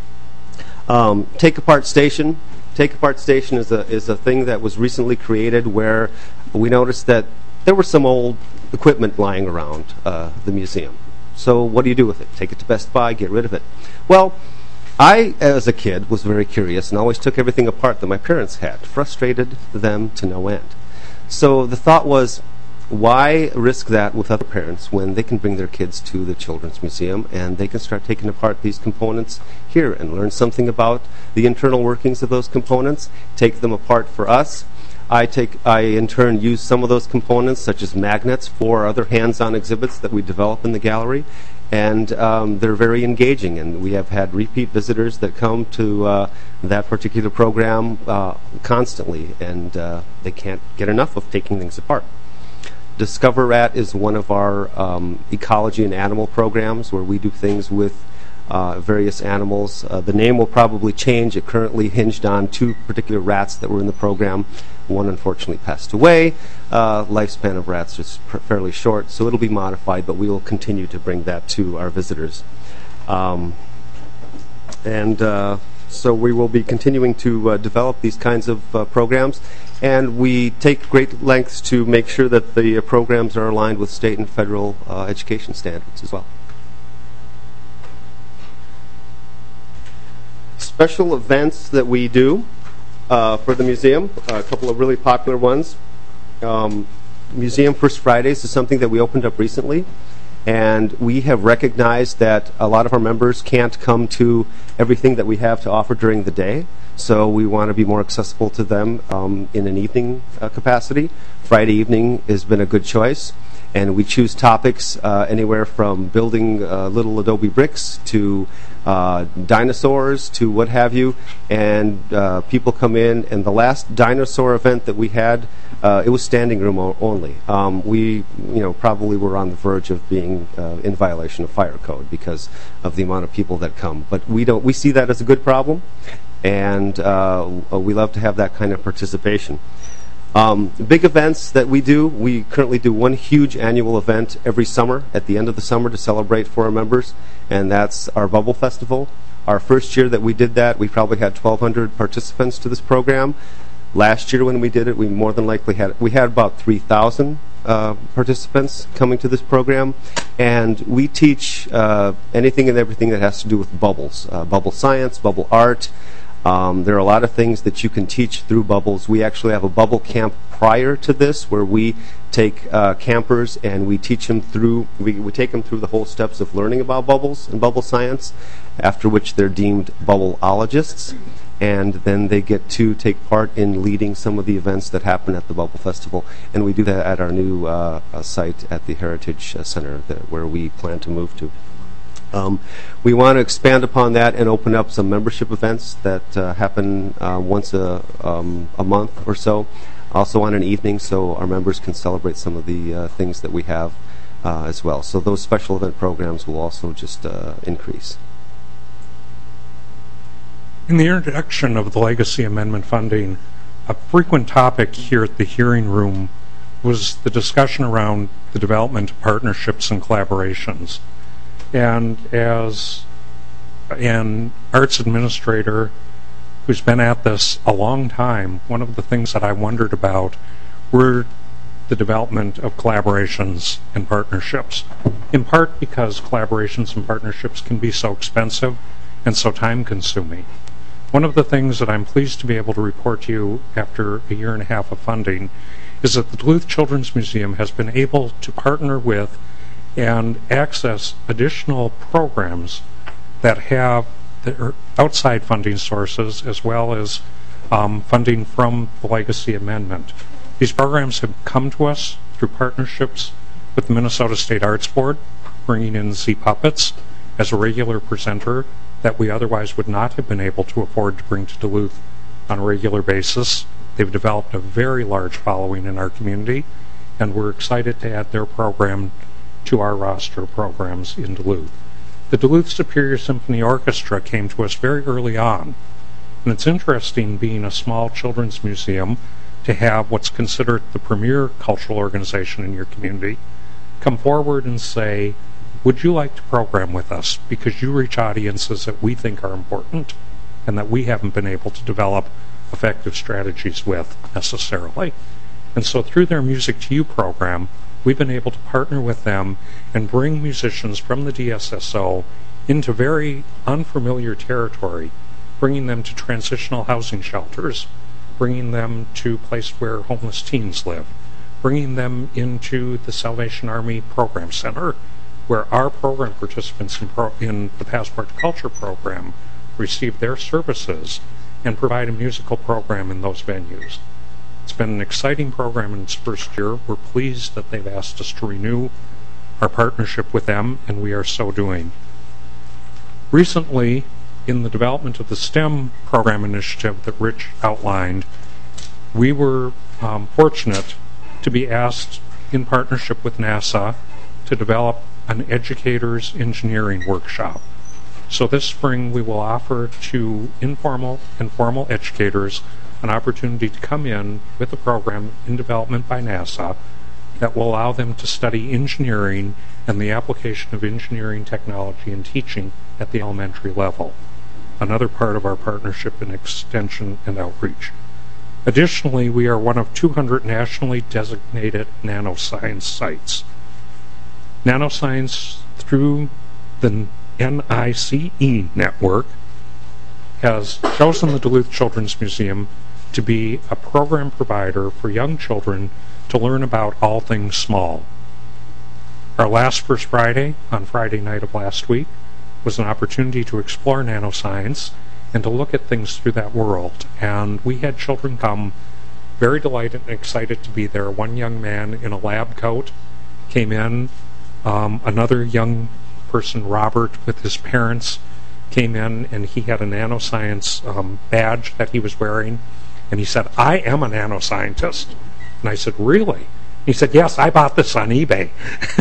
Um, Take Apart Station. Take Apart Station is a is a thing that was recently created where we noticed that there was some old equipment lying around uh, the museum. So what do you do with it? Take it to Best Buy, get rid of it. Well, I, as a kid, was very curious and always took everything apart that my parents had, frustrated them to no end. So the thought was, why risk that with other parents when they can bring their kids to the Children's Museum and they can start taking apart these components here and learn something about the internal workings of those components, take them apart for us. I take, I in turn use some of those components, such as magnets, for other hands-on exhibits that we develop in the gallery, and um, they're very engaging. And we have had repeat visitors that come to uh, that particular program uh, constantly, and uh, they can't get enough of taking things apart. Discover Rat is one of our um, ecology and animal programs where we do things with uh, various animals. Uh, the name will probably change. It currently hinged on two particular rats that were in the program. One unfortunately passed away. Uh, lifespan of rats is pr- fairly short, so it'll be modified, but we will continue to bring that to our visitors. Um, and uh, so we will be continuing to uh, develop these kinds of uh, programs. And we take great lengths to make sure that the uh, programs are aligned with state and federal uh, education standards as well. Special events that we do uh, for the museum, a couple of really popular ones. Um, Museum First Fridays is something that we opened up recently. And we have recognized that a lot of our members can't come to everything that we have to offer during the day. So we want to be more accessible to them um, in an evening uh, capacity. Friday evening has been a good choice. And we choose topics uh, anywhere from building uh, little Adobe bricks to uh, dinosaurs to what have you. And uh, people come in. And the last dinosaur event that we had, uh, it was standing room o- only. Um, we, you know, probably were on the verge of being uh, in violation of fire code because of the amount of people that come. But we don't. We see that as a good problem, and uh, we love to have that kind of participation. Um, big events that we do, we currently do one huge annual event every summer at the end of the summer to celebrate for our members, and that's our Bubble Festival. Our first year that we did that, we probably had twelve hundred participants to this program. Last year when we did it, we more than likely had, we had about three thousand uh, participants coming to this program, and we teach uh, anything and everything that has to do with bubbles, uh, bubble science, bubble art. Um, there are a lot of things that you can teach through bubbles. We actually have a bubble camp prior to this where we take uh, campers and we teach them through, we, we take them through the whole steps of learning about bubbles and bubble science, after which they're deemed bubbleologists, and then they get to take part in leading some of the events that happen at the Bubble Festival. And we do that at our new uh, uh, site at the Heritage uh, Center that, where we plan to move to. Um, we want to expand upon that and open up some membership events that uh, happen uh, once a, um, a month or so, also on an evening, so our members can celebrate some of the uh, things that we have uh, as well. So those special event programs will also just uh, increase. In the introduction of the Legacy Amendment funding, a frequent topic here at the hearing room was the discussion around the development of partnerships and collaborations. And as an arts administrator who's been at this a long time, one of the things that I wondered about were the development of collaborations and partnerships, in part because collaborations and partnerships can be so expensive and so time-consuming. One of the things that I'm pleased to be able to report to you after a year and a half of funding is that the Duluth Children's Museum has been able to partner with and access additional programs that have that are outside funding sources as well as um, funding from the Legacy Amendment. These programs have come to us through partnerships with the Minnesota State Arts Board, bringing in Z Puppets as a regular presenter that we otherwise would not have been able to afford to bring to Duluth on a regular basis. They've developed a very large following in our community, and we're excited to add their program to our roster of programs in Duluth. The Duluth Superior Symphony Orchestra came to us very early on, and it's interesting, being a small children's museum, to have what's considered the premier cultural organization in your community come forward and say, would you like to program with us because you reach audiences that we think are important and that we haven't been able to develop effective strategies with necessarily. And so through their Music to You program, we've been able to partner with them and bring musicians from the D S S O into very unfamiliar territory, bringing them to transitional housing shelters, bringing them to a place where homeless teens live, bringing them into the Salvation Army Program Center, where our program participants in, pro in the Passport to Culture program receive their services and provide a musical program in those venues. It's been an exciting program in its first year. We're pleased that they've asked us to renew our partnership with them, and we are so doing. Recently, in the development of the STEM program initiative that Rich outlined, we were um, fortunate to be asked, in partnership with NASA, to develop an educators engineering workshop. So this spring we will offer to informal and formal educators an opportunity to come in with a program in development by NASA that will allow them to study engineering and the application of engineering technology in teaching at the elementary level. Another part of our partnership in extension and outreach. Additionally, we are one of two hundred nationally designated nanoscience sites. Nanoscience, through the N I C E network, has chosen the Duluth Children's Museum to be a program provider for young children to learn about all things small. Our last First Friday, on Friday night of last week, was an opportunity to explore nanoscience and to look at things through that world. And we had children come very delighted and excited to be there. One young man in a lab coat came in. Um, another young person, Robert, with his parents, came in, and he had a nanoscience um, badge that he was wearing. And he said, I am a nanoscientist. And I said, really? He said, yes, I bought this on eBay.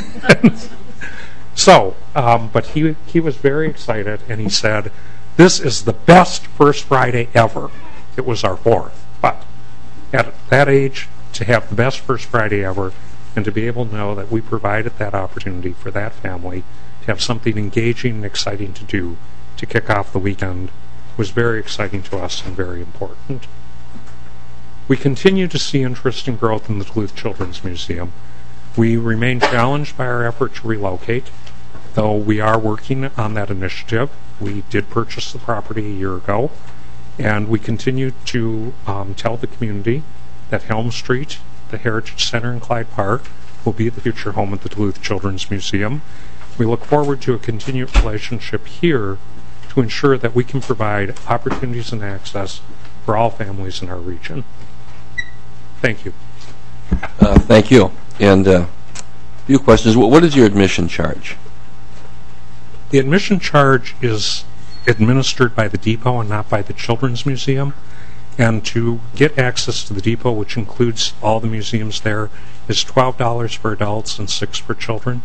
So, um, but he he was very excited, and he said, this is the best First Friday ever. It was our fourth. But at that age, to have the best First Friday ever, and to be able to know that we provided that opportunity for that family to have something engaging and exciting to do to kick off the weekend was very exciting to us and very important. We continue to see interest and growth in the Duluth Children's Museum. We remain challenged by our effort to relocate, though we are working on that initiative. We did purchase the property a year ago, and we continue to um, tell the community that Helm Street, the Heritage Center in Clyde Park, will be the future home of the Duluth Children's Museum. We look forward to a continued relationship here to ensure that we can provide opportunities and access for all families in our region. Thank you. Uh, thank you. And uh, a few questions. What is your admission charge? The admission charge is administered by the Depot and not by the Children's Museum. And to get access to the Depot, which includes all the museums there, is twelve dollars for adults and six dollars for children.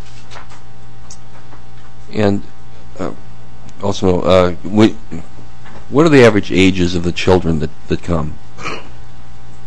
And uh, also, uh, we, what are the average ages of the children that, that come?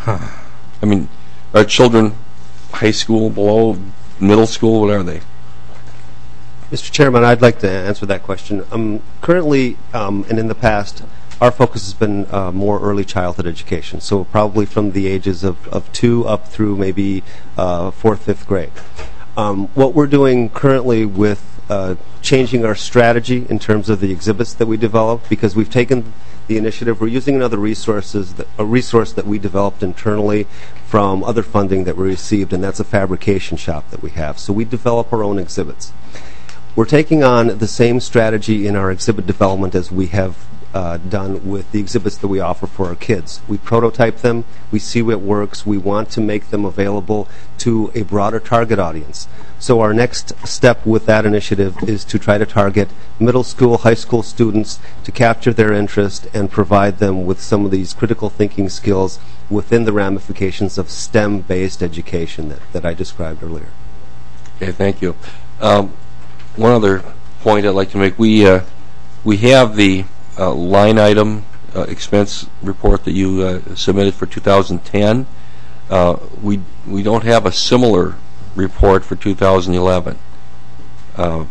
I mean, are children high school, below, middle school, what are they? Mister Chairman, I'd like to answer that question. Um, currently, um, and in the past, our focus has been uh, more early childhood education, so probably from the ages of, of two up through maybe uh, fourth, fifth grade. Um, what we're doing currently with uh, changing our strategy in terms of the exhibits that we develop, because we've taken the initiative, we're using another resources, that, a resource that we developed internally from other funding that we received, and that's a fabrication shop that we have. So we develop our own exhibits. We're taking on the same strategy in our exhibit development as we have uh, done with the exhibits that we offer for our kids. We prototype them, we see what works, we want to make them available to a broader target audience. So our next step with that initiative is to try to target middle school, high school students to capture their interest and provide them with some of these critical thinking skills within the ramifications of STEM-based education that, that I described earlier. Okay, thank you. Um, one other point I'd like to make, we uh, we have the uh, line item uh, expense report that you uh, submitted for two thousand ten. Uh, we we don't have a similar report for two thousand eleven. Uh,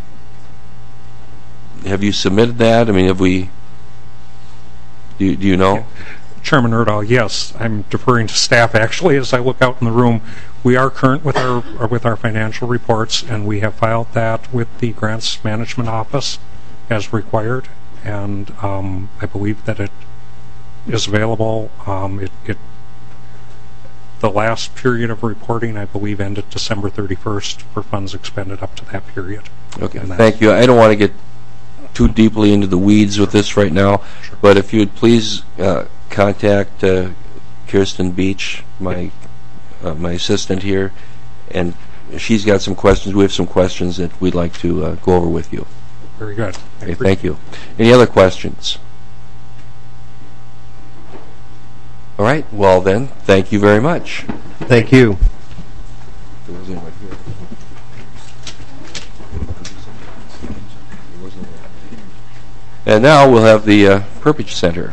have you submitted that? I mean, have we? Do you, do you know? Chairman Erdahl, yes. I'm deferring to staff actually as I look out in the room. We are current with our with our financial reports, and we have filed that with the Grants Management Office as required, and um, I believe that it is available. Um, it, it the last period of reporting, I believe, ended December thirty-first for funds expended up to that period. Okay, thank you. I don't want to get too deeply into the weeds with this right now, sure. But if you would please uh, contact uh, Kirsten Beach, my uh, my assistant here, and she's got some questions. We have some questions that we'd like to uh, go over with you. Very good. Okay, thank you. Any other questions? All right. Well, then, thank you very much. Thank you. And now we'll have the uh, Perpich Center.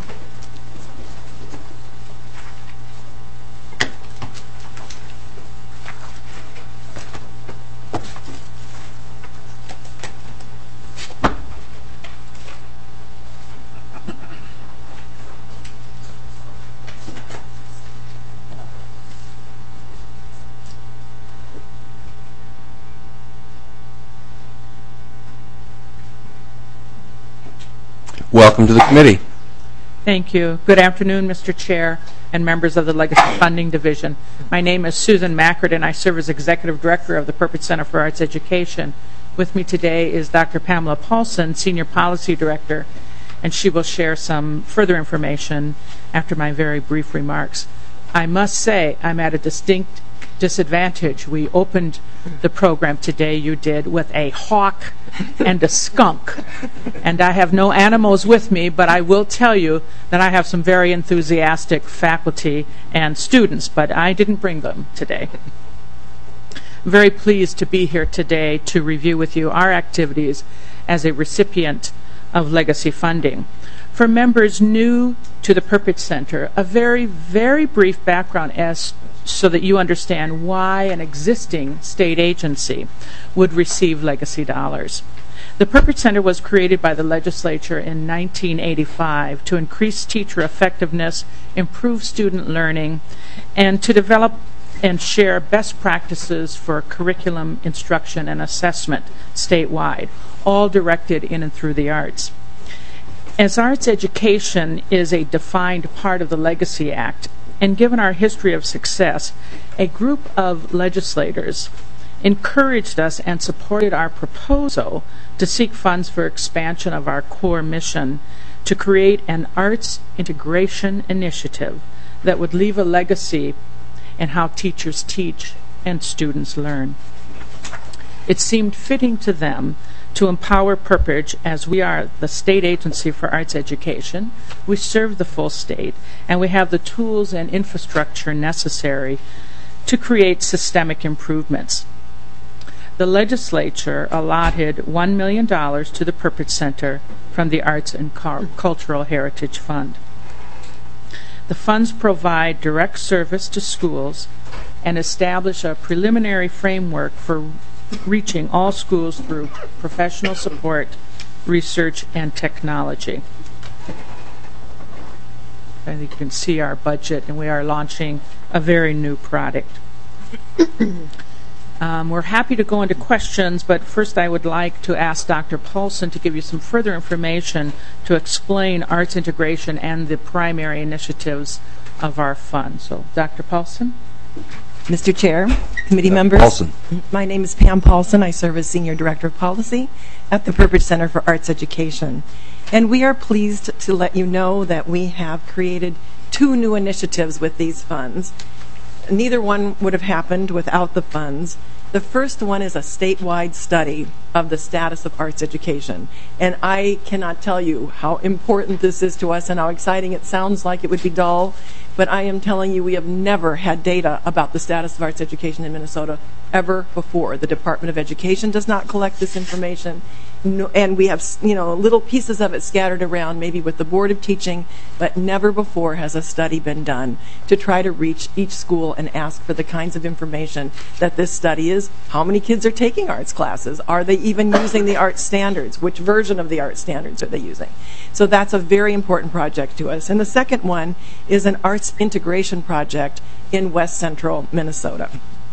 Welcome to the committee. Thank you. Good afternoon, Mister Chair and members of the Legacy Funding Division. My name is Susan Mackert, and I serve as Executive Director of the Perpich Center for Arts Education. With me today is Doctor Pamela Paulson, Senior Policy Director, and she will share some further information after my very brief remarks. I must say I'm at a distinct disadvantage. We opened the program today, you did, with a hawk and a skunk. And I have no animals with me, but I will tell you that I have some very enthusiastic faculty and students, but I didn't bring them today. I'm very pleased to be here today to review with you our activities as a recipient of Legacy funding. For members new to the Perpich Center, a very, very brief background as so that you understand why an existing state agency would receive Legacy dollars. The Perpich Center was created by the legislature in nineteen eighty-five to increase teacher effectiveness, improve student learning, and to develop and share best practices for curriculum instruction and assessment statewide, all directed in and through the arts. As arts education is a defined part of the Legacy Act, and given our history of success, a group of legislators encouraged us and supported our proposal to seek funds for expansion of our core mission to create an arts integration initiative that would leave a legacy in how teachers teach and students learn. It seemed fitting to them to empower Perpich, as we are the state agency for arts education. We serve the full state, and we have the tools and infrastructure necessary to create systemic improvements. The legislature allotted one million dollars to the Perpich Center from the Arts and Cultural Heritage Fund. The funds provide direct service to schools and establish a preliminary framework for reaching all schools through professional support, research, and technology. I think you can see our budget, and we are launching a very new product. um, we're happy to go into questions, but first I would like to ask Doctor Paulson to give you some further information to explain arts integration and the primary initiatives of our fund. So, Doctor Paulson? Mister Chair, committee members. Paulson. My name is Pam Paulson. I serve as Senior Director of Policy at the Purpose Center for Arts Education. And we are pleased to let you know that we have created two new initiatives with these funds. Neither one would have happened without the funds. The first one is a statewide study of the status of arts education. And I cannot tell you how important this is to us and how exciting it sounds like it would be dull. But I am telling you, we have never had data about the status of arts education in Minnesota ever before. The Department of Education does not collect this information. No, and we have, you know, little pieces of it scattered around, maybe with the Board of Teaching, but never before has a study been done to try to reach each school and ask for the kinds of information that this study is. How many kids are taking arts classes? Are they even using the art standards? Which version of the art standards are they using? So that's a very important project to us. And the second one is an arts integration project in West Central Minnesota.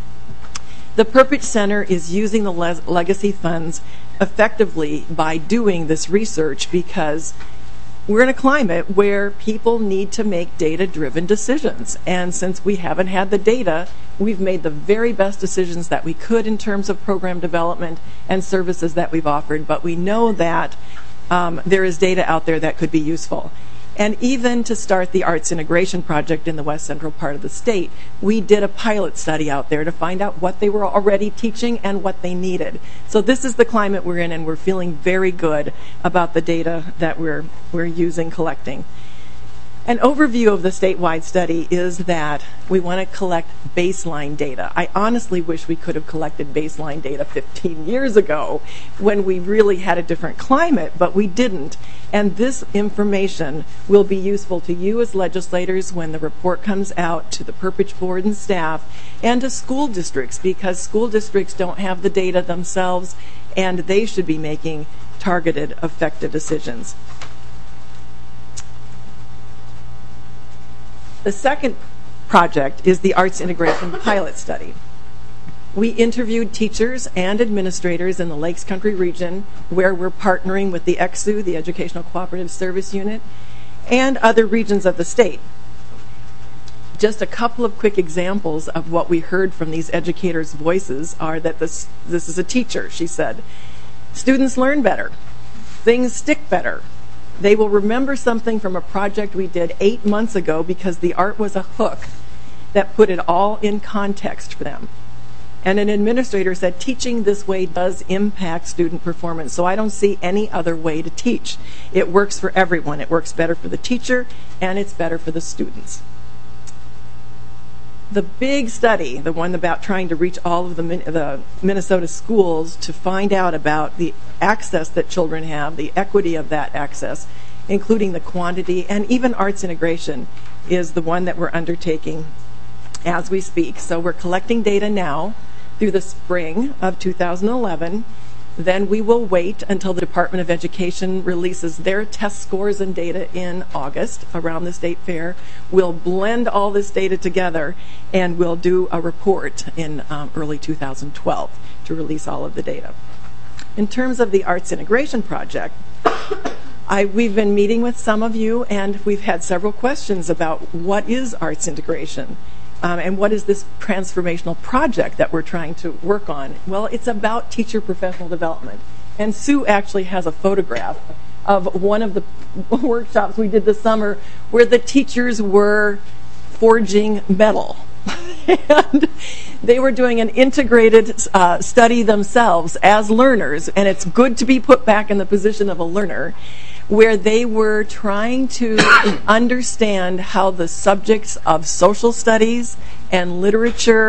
The Purpose Center is using the le- legacy funds effectively by doing this research because we're in a climate where people need to make data-driven decisions. And since we haven't had the data, we've made the very best decisions that we could in terms of program development and services that we've offered. But we know that um, there is data out there that could be useful. And even to start the arts integration project in the west central part of the state, we did a pilot study out there to find out what they were already teaching and what they needed. So this is the climate we're in, and we're feeling very good about the data that we're we're using, collecting. An overview of the statewide study is that we want to collect baseline data. I honestly wish we could have collected baseline data fifteen years ago when we really had a different climate, but we didn't. And this information will be useful to you as legislators when the report comes out, to the Purpose Board and staff, and to school districts, because school districts don't have the data themselves, and they should be making targeted, effective decisions. The second project is the Arts Integration Pilot Study. We interviewed teachers and administrators in the Lakes Country region, where we're partnering with the E X U, the Educational Cooperative Service Unit, and other regions of the state. Just a couple of quick examples of what we heard from these educators' voices are that this, this is a teacher. She said, students learn better, things stick better. They will remember something from a project we did eight months ago because the art was a hook that put it all in context for them. And an administrator said, teaching this way does impact student performance, so I don't see any other way to teach. It works for everyone. It works better for the teacher, and it's better for the students. The big study, the one about trying to reach all of the, the Minnesota schools to find out about the access that children have, the equity of that access, including the quantity, and even arts integration, is the one that we're undertaking as we speak. So we're collecting data now through the spring of two thousand eleven. Then we will wait until the Department of Education releases their test scores and data in August around the state fair. We'll blend all this data together, and we'll do a report in um, early two thousand twelve to release all of the data. In terms of the Arts Integration Project, I, we've been meeting with some of you, and we've had several questions about what is arts integration. Um, and what is this transformational project that we're trying to work on? Well, it's about teacher professional development. And Sue actually has a photograph of one of the workshops we did this summer where the teachers were forging metal. And they were doing an integrated uh, study themselves as learners, and it's good to be put back in the position of a learner, where they were trying to understand how the subjects of social studies and literature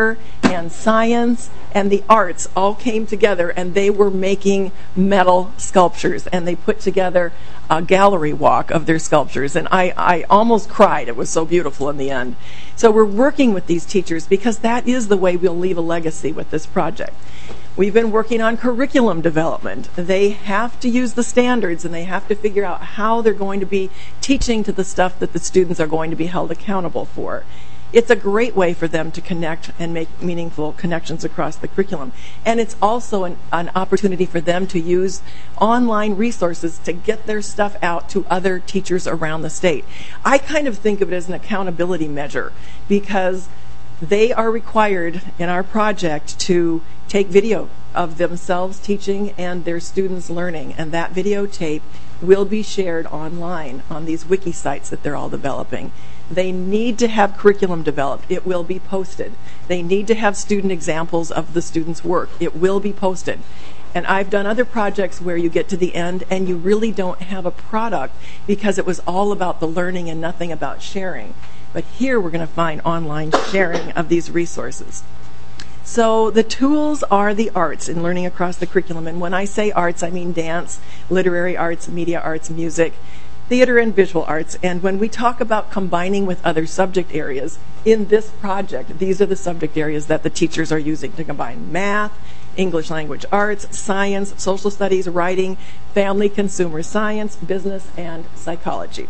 and science and the arts all came together, and they were making metal sculptures, and they put together a gallery walk of their sculptures, and I, I almost cried. It was so beautiful in the end. So we're working with these teachers because that is the way we'll leave a legacy with this project. We've been working on curriculum development. They have to use the standards, and they have to figure out how they're going to be teaching to the stuff that the students are going to be held accountable for. It's a great way for them to connect and make meaningful connections across the curriculum. And it's also an, an opportunity for them to use online resources to get their stuff out to other teachers around the state. I kind of think of it as an accountability measure, because they are required in our project to take video of themselves teaching and their students learning, and that videotape will be shared online on these wiki sites that they're all developing. They need to have curriculum developed. It will be posted. They need to have student examples of the students' work. It will be posted. And I've done other projects where you get to the end and you really don't have a product because it was all about the learning and nothing about sharing. But here we're going to find online sharing of these resources. So the tools are the arts in learning across the curriculum. And when I say arts, I mean dance, literary arts, media arts, music, theater, and visual arts. And when we talk about combining with other subject areas, in this project, these are the subject areas that the teachers are using to combine: math, English language arts, science, social studies, writing, family, consumer science, business, and psychology.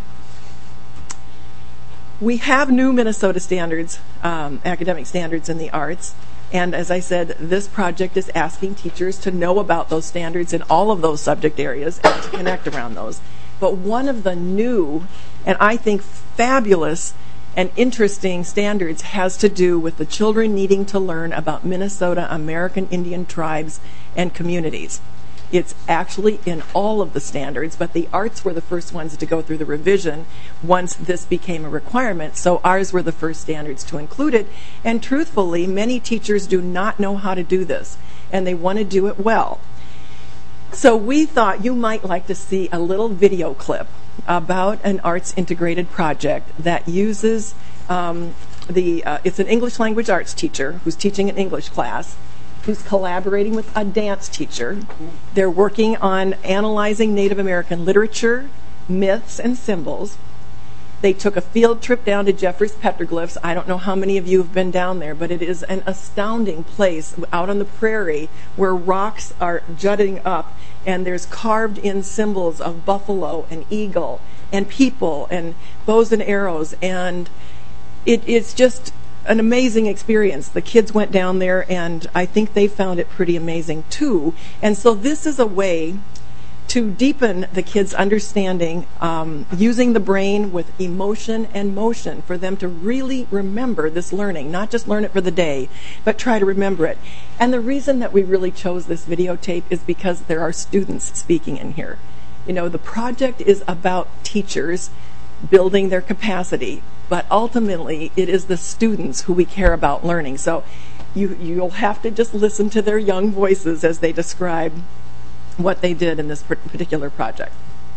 We have new Minnesota standards, um, academic standards in the arts. And as I said, this project is asking teachers to know about those standards in all of those subject areas and to connect around those. But one of the new, and I think fabulous and interesting standards has to do with the children needing to learn about Minnesota American Indian tribes and communities. It's actually in all of the standards, but the arts were the first ones to go through the revision once this became a requirement, so ours were the first standards to include it. And truthfully, many teachers do not know how to do this, and they want to do it well. So we thought you might like to see a little video clip about an arts integrated project that uses um, the, uh, it's an English language arts teacher who's teaching an English class, who's collaborating with a dance teacher. They're working on analyzing Native American literature, myths, and symbols. They took a field trip down to Jeffries Petroglyphs. I don't know how many of you have been down there, but it is an astounding place out on the prairie where rocks are jutting up, and there's carved in symbols of buffalo and eagle and people and bows and arrows, and it, it's just an amazing experience. The kids went down there, and I think they found it pretty amazing too. And so this is a way to deepen the kids' understanding, um, using the brain with emotion and motion for them to really remember this learning, not just learn it for the day, but try to remember it. And the reason that we really chose this videotape is because there are students speaking in here. You know, the project is about teachers building their capacity, but ultimately it is the students who we care about learning. So you, you'll have to just listen to their young voices as they describe what they did in this particular project.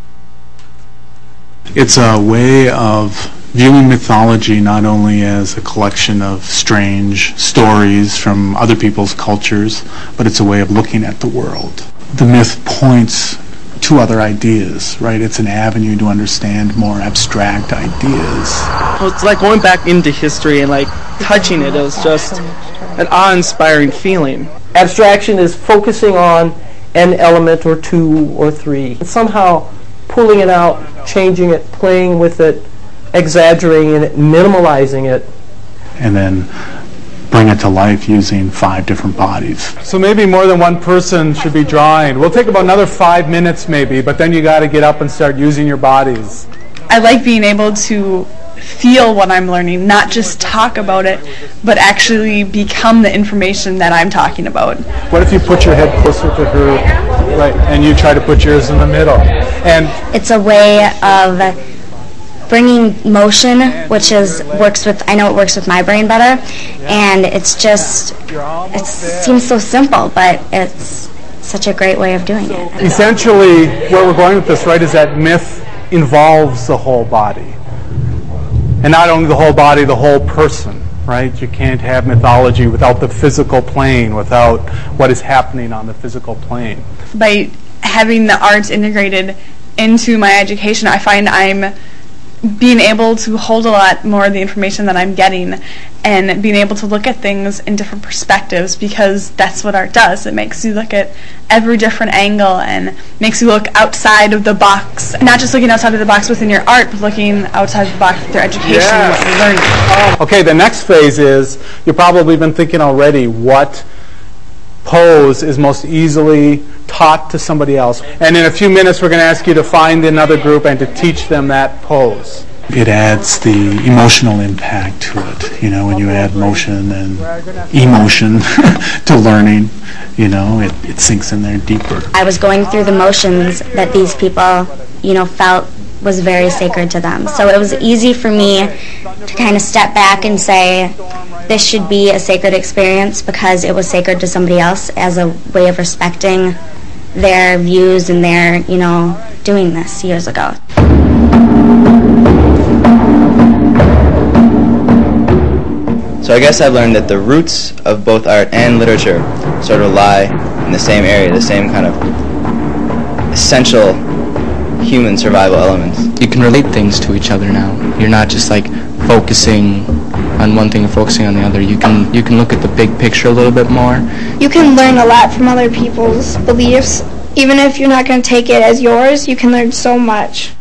It's a way of viewing mythology not only as a collection of strange stories from other people's cultures, but it's a way of looking at the world. The myth points to other ideas, right? It's an avenue to understand more abstract ideas. Well, it's like going back into history and like touching it. It was just an awe-inspiring feeling. Abstraction is focusing on an element or two or three, and somehow pulling it out, changing it, playing with it, exaggerating it, minimalizing it. And then bring it to life using five different bodies. So maybe more than one person should be drawing. We'll take about another five minutes maybe, but then you got to get up and start using your bodies. I like being able to feel what I'm learning, not just talk about it, but actually become the information that I'm talking about. What if you put your head closer to her, right, and you try to put yours in the middle? And it's a way of bringing motion, which is works with, I know it works with my brain better, and it's just, it seems so simple, but it's such a great way of doing it. Essentially, where we're going with this, right, is that myth involves the whole body. And not only the whole body, the whole person, right? You can't have mythology without the physical plane, without what is happening on the physical plane. By having the arts integrated into my education, I find I'm being able to hold a lot more of the information that I'm getting and being able to look at things in different perspectives, because that's what art does. It makes you look at every different angle and makes you look outside of the box. Not just looking outside of the box within your art, but looking outside of the box with your education and what you're learning. Okay, the next phase is, you've probably been thinking already, what pose is most easily taught to somebody else. And in a few minutes we're going to ask you to find another group and to teach them that pose. It adds the emotional impact to it, you know, when you add motion and emotion to learning, you know, it, it sinks in there deeper. I was going through the motions that these people, you know, felt was very sacred to them. So it was easy for me to kind of step back and say, this should be a sacred experience because it was sacred to somebody else, as a way of respecting their views and their, you know, doing this years ago. So I guess I've learned that the roots of both art and literature sort of lie in the same area, the same kind of essential human survival elements. You can relate things to each other now. You're not just like focusing on one thing and focusing on the other. You can you can look at the big picture a little bit more. You can learn a lot from other people's beliefs. Even if you're not going to take it as yours, you can learn so much.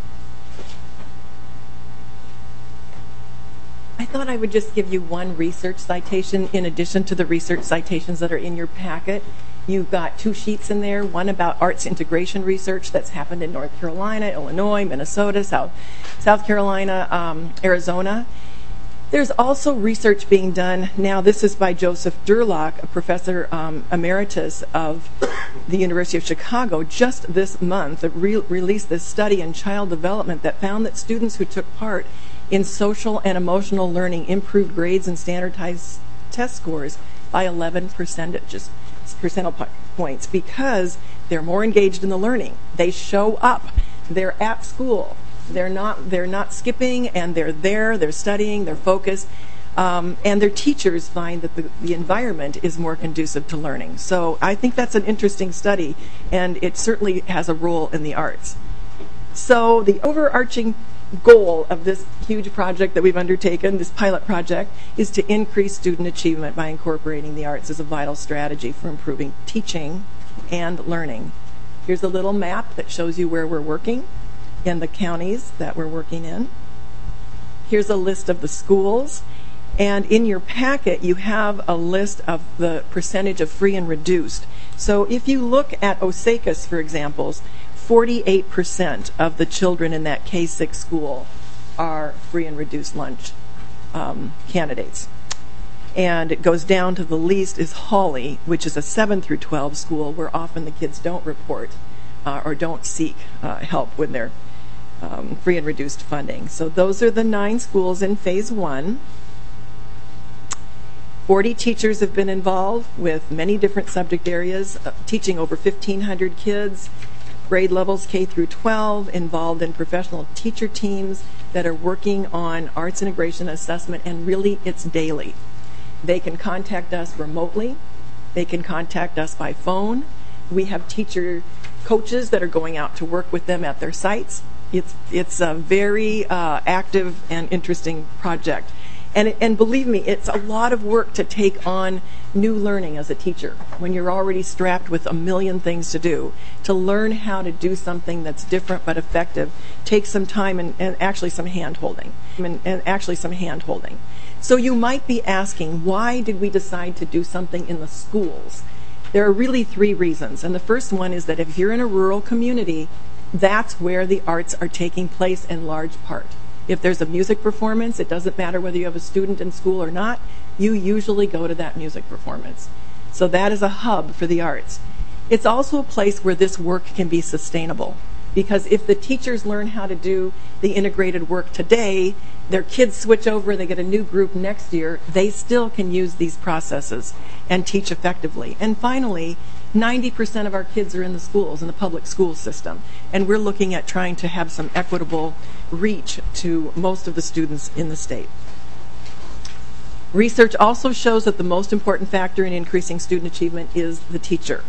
I thought I would just give you one research citation in addition to the research citations that are in your packet. You've got two sheets in there, one about arts integration research that's happened in North Carolina, Illinois, Minnesota, South, South Carolina, um, Arizona. There's also research being done now. This is by Joseph Durlock, a professor um, emeritus of the University of Chicago, just this month re released this study in child development that found that students who took part in social and emotional learning improved grades and standardized test scores by eleven percentages, percentile points, because they're more engaged in the learning. They show up. They're at school. They're not, they're not skipping, and they're there, they're studying, they're focused, um, and their teachers find that the, the environment is more conducive to learning. So I think that's an interesting study, and it certainly has a role in the arts. So the overarching goal of this huge project that we've undertaken, this pilot project, is to increase student achievement by incorporating the arts as a vital strategy for improving teaching and learning. Here's a little map that shows you where we're working in the counties that we're working in. Here's a list of the schools, and in your packet you have a list of the percentage of free and reduced. So if you look at Osakis, for example, forty-eight percent of the children in that K six school are free and reduced lunch um, candidates. And it goes down to the least is Hawley, which is a seven through twelve school where often the kids don't report uh, or don't seek uh, help when they're um, free and reduced funding. So those are the nine schools in phase one. forty teachers have been involved with many different subject areas, uh, teaching over fifteen hundred kids, grade levels K through twelve, involved in professional teacher teams that are working on arts integration assessment, and really it's daily. They can contact us remotely. They can contact us by phone. We have teacher coaches that are going out to work with them at their sites. It's, it's a very uh, active and interesting project. And, and believe me, it's a lot of work to take on new learning as a teacher when you're already strapped with a million things to do. To learn how to do something that's different but effective takes some time and, and actually some hand-holding. And, and actually some hand-holding. So you might be asking, why did we decide to do something in the schools? There are really three reasons. And the first one is that if you're in a rural community, that's where the arts are taking place in large part. If there's a music performance, it doesn't matter whether you have a student in school or not, you usually go to that music performance. So that is a hub for the arts. It's also a place where this work can be sustainable, because if the teachers learn how to do the integrated work today, their kids switch over, they get a new group next year, they still can use these processes and teach effectively. And finally, ninety percent of our kids are in the schools, in the public school system, and we're looking at trying to have some equitable reach to most of the students in the state. Research also shows that the most important factor in increasing student achievement is the teacher.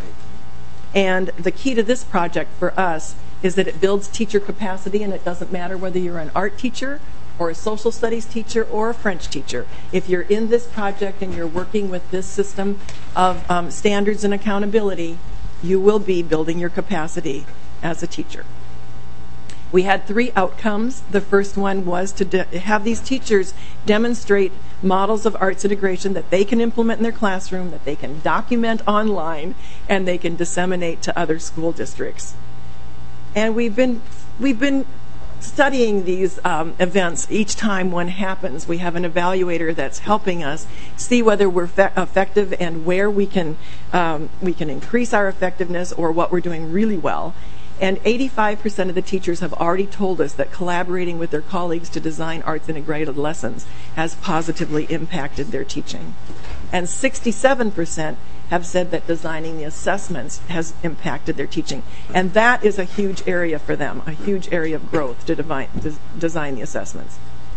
And the key to this project for us is that it builds teacher capacity, and it doesn't matter whether you're an art teacher or a social studies teacher or a French teacher. If you're in this project and you're working with this system of um, standards and accountability, you will be building your capacity as a teacher. We had three outcomes. The first one was to de- have these teachers demonstrate models of arts integration that they can implement in their classroom, that they can document online, and they can disseminate to other school districts. And we've been we've been studying these um, events. Each time one happens, we have an evaluator that's helping us see whether we're fe- effective and where we can um, we can increase our effectiveness or what we're doing really well. And eighty-five percent of the teachers have already told us that collaborating with their colleagues to design arts integrated lessons has positively impacted their teaching. And sixty-seven percent have said that designing the assessments has impacted their teaching. And that is a huge area for them, a huge area of growth to divine, to design the assessments.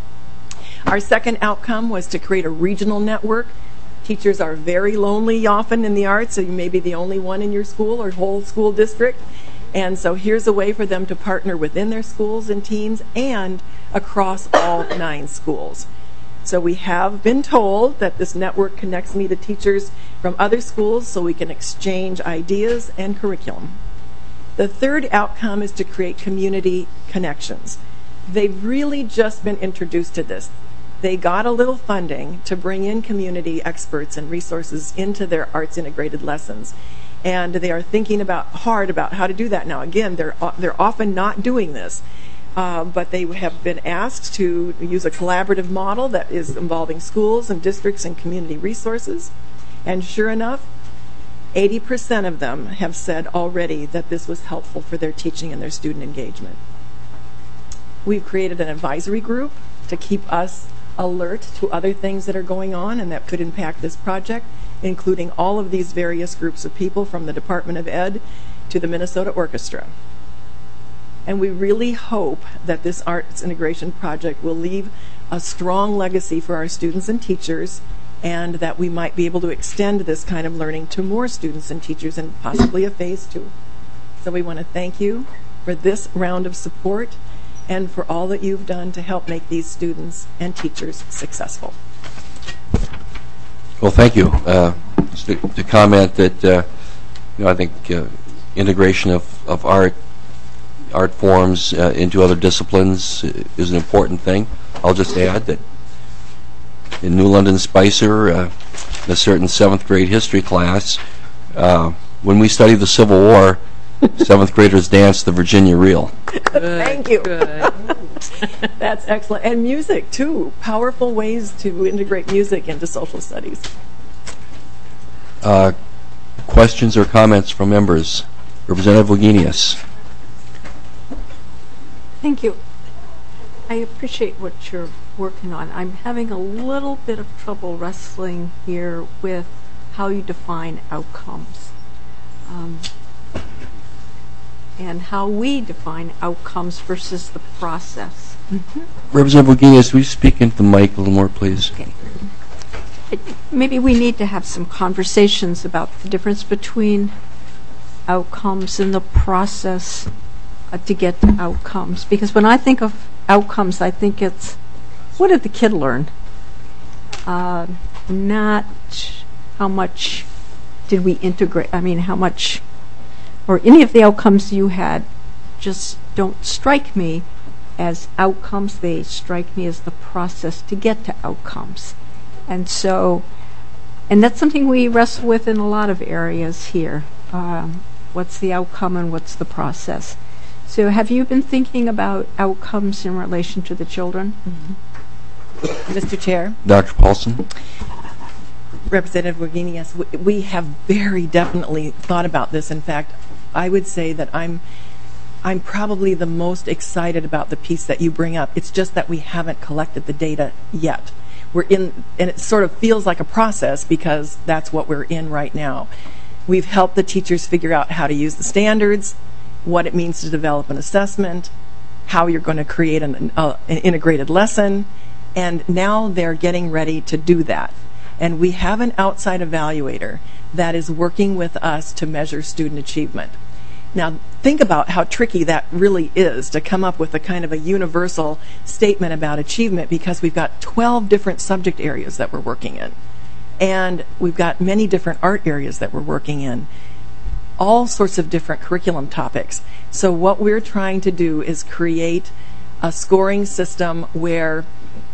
Our second outcome was to create a regional network. Teachers are very lonely often in the arts, so you may be the only one in your school or whole school district. And so here's a way for them to partner within their schools and teams and across all nine schools. So we have been told that this network connects me to teachers from other schools so we can exchange ideas and curriculum. The third outcome is to create community connections. They've really just been introduced to this. They got a little funding to bring in community experts and resources into their arts integrated lessons. And they are thinking about hard about how to do that now. Again, they're they're often not doing this, uh, but they have been asked to use a collaborative model that is involving schools and districts and community resources. And sure enough, eighty percent of them have said already that this was helpful for their teaching and their student engagement. We've created an advisory group to keep us alert to other things that are going on and that could impact this project, including all of these various groups of people from the Department of Ed to the Minnesota Orchestra. And we really hope that this arts integration project will leave a strong legacy for our students and teachers, and that we might be able to extend this kind of learning to more students and teachers and possibly a phase two. So we want to thank you for this round of support and for all that you've done to help make these students and teachers successful. Well, thank you. Uh, just to, to comment that, uh, you know, I think uh, integration of, of art, art forms uh, into other disciplines is an important thing. I'll just add that in New London Spicer, uh, in a certain seventh grade history class, uh, when we studied the Civil War, seventh graders danced the Virginia Reel. Thank you. Good. That's excellent. And music, too. Powerful ways to integrate music into social studies. Uh, questions or comments from members? Representative Wagenius. Thank you. I appreciate what you're working on. I'm having a little bit of trouble wrestling here with how you define outcomes. Um, and how we define outcomes versus the process. Mm-hmm. Representative Wagenius, will you speak into the mic a little more, please? Okay. Maybe we need to have some conversations about the difference between outcomes and the process uh, to get to outcomes. Because when I think of outcomes, I think it's, what did the kid learn? Uh, not how much did we integrate, I mean, how much, or any of the outcomes you had just don't strike me as outcomes. They strike me as the process to get to outcomes. And so, and that's something we wrestle with in a lot of areas here. Um, what's the outcome and what's the process? So have you been thinking about outcomes in relation to the children? Mm-hmm. Mister Chair. Doctor Paulson. Representative Wagenius, we, we have very definitely thought about this. In fact, I would say that I'm I'm probably the most excited about the piece that you bring up. It's just that we haven't collected the data yet. We're in, and it sort of feels like a process because that's what we're in right now. We've helped the teachers figure out how to use the standards, what it means to develop an assessment, how you're going to create an, uh, an integrated lesson, And now they're getting ready to do that. And we have an outside evaluator that is working with us to measure student achievement. Now, think about how tricky that really is to come up with a kind of a universal statement about achievement, because we've got twelve different subject areas that we're working in. And we've got many different art areas that we're working in. All sorts of different curriculum topics. So what we're trying to do is create a scoring system where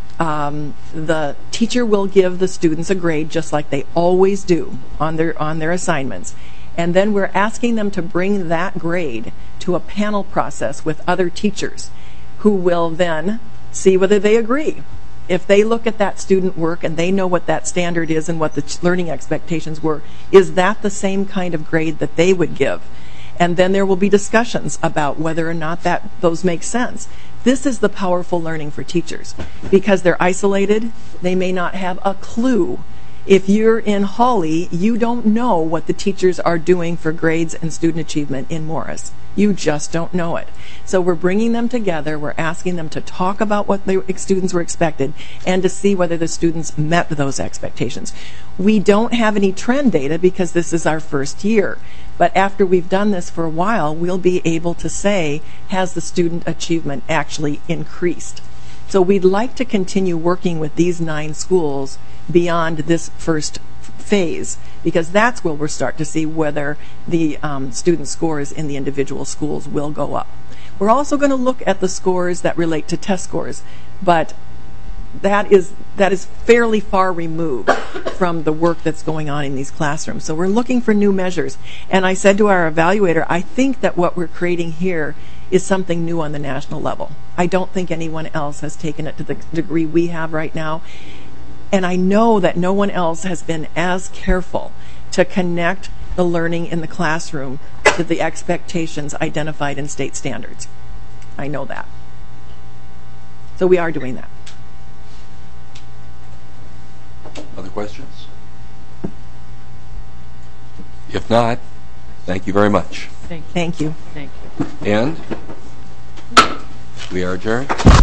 um, the teacher will give the students a grade just like they always do on their on their assignments. And then we're asking them to bring that grade to a panel process with other teachers who will then see whether they agree. If they look at that student work and they know what that standard is and what the learning expectations were, is that the same kind of grade that they would give? And then there will be discussions about whether or not that those make sense. This is the powerful learning for teachers, because they're isolated. They may not have a clue. If you're in Hawley, you don't know what the teachers are doing for grades and student achievement in Morris. You just don't know it. So we're bringing them together. We're asking them to talk about what the students were expected and to see whether the students met those expectations. We don't have any trend data because this is our first year. But after we've done this for a while, we'll be able to say, has the student achievement actually increased? So we'd like to continue working with these nine schools beyond this first phase, because that's where we'll start to see whether the um, student scores in the individual schools will go up. We're also going to look at the scores that relate to test scores, but that is that is fairly far removed from the work that's going on in these classrooms. So we're looking for new measures. And I said to our evaluator, I think that what we're creating here is something new on the national level. I don't think anyone else has taken it to the degree we have right now. And I know that no one else has been as careful to connect the learning in the classroom to the expectations identified in state standards. I know that. So we are doing that. Other questions? If not, thank you very much. Thank you. Thank you. Thank you. And we are adjourned.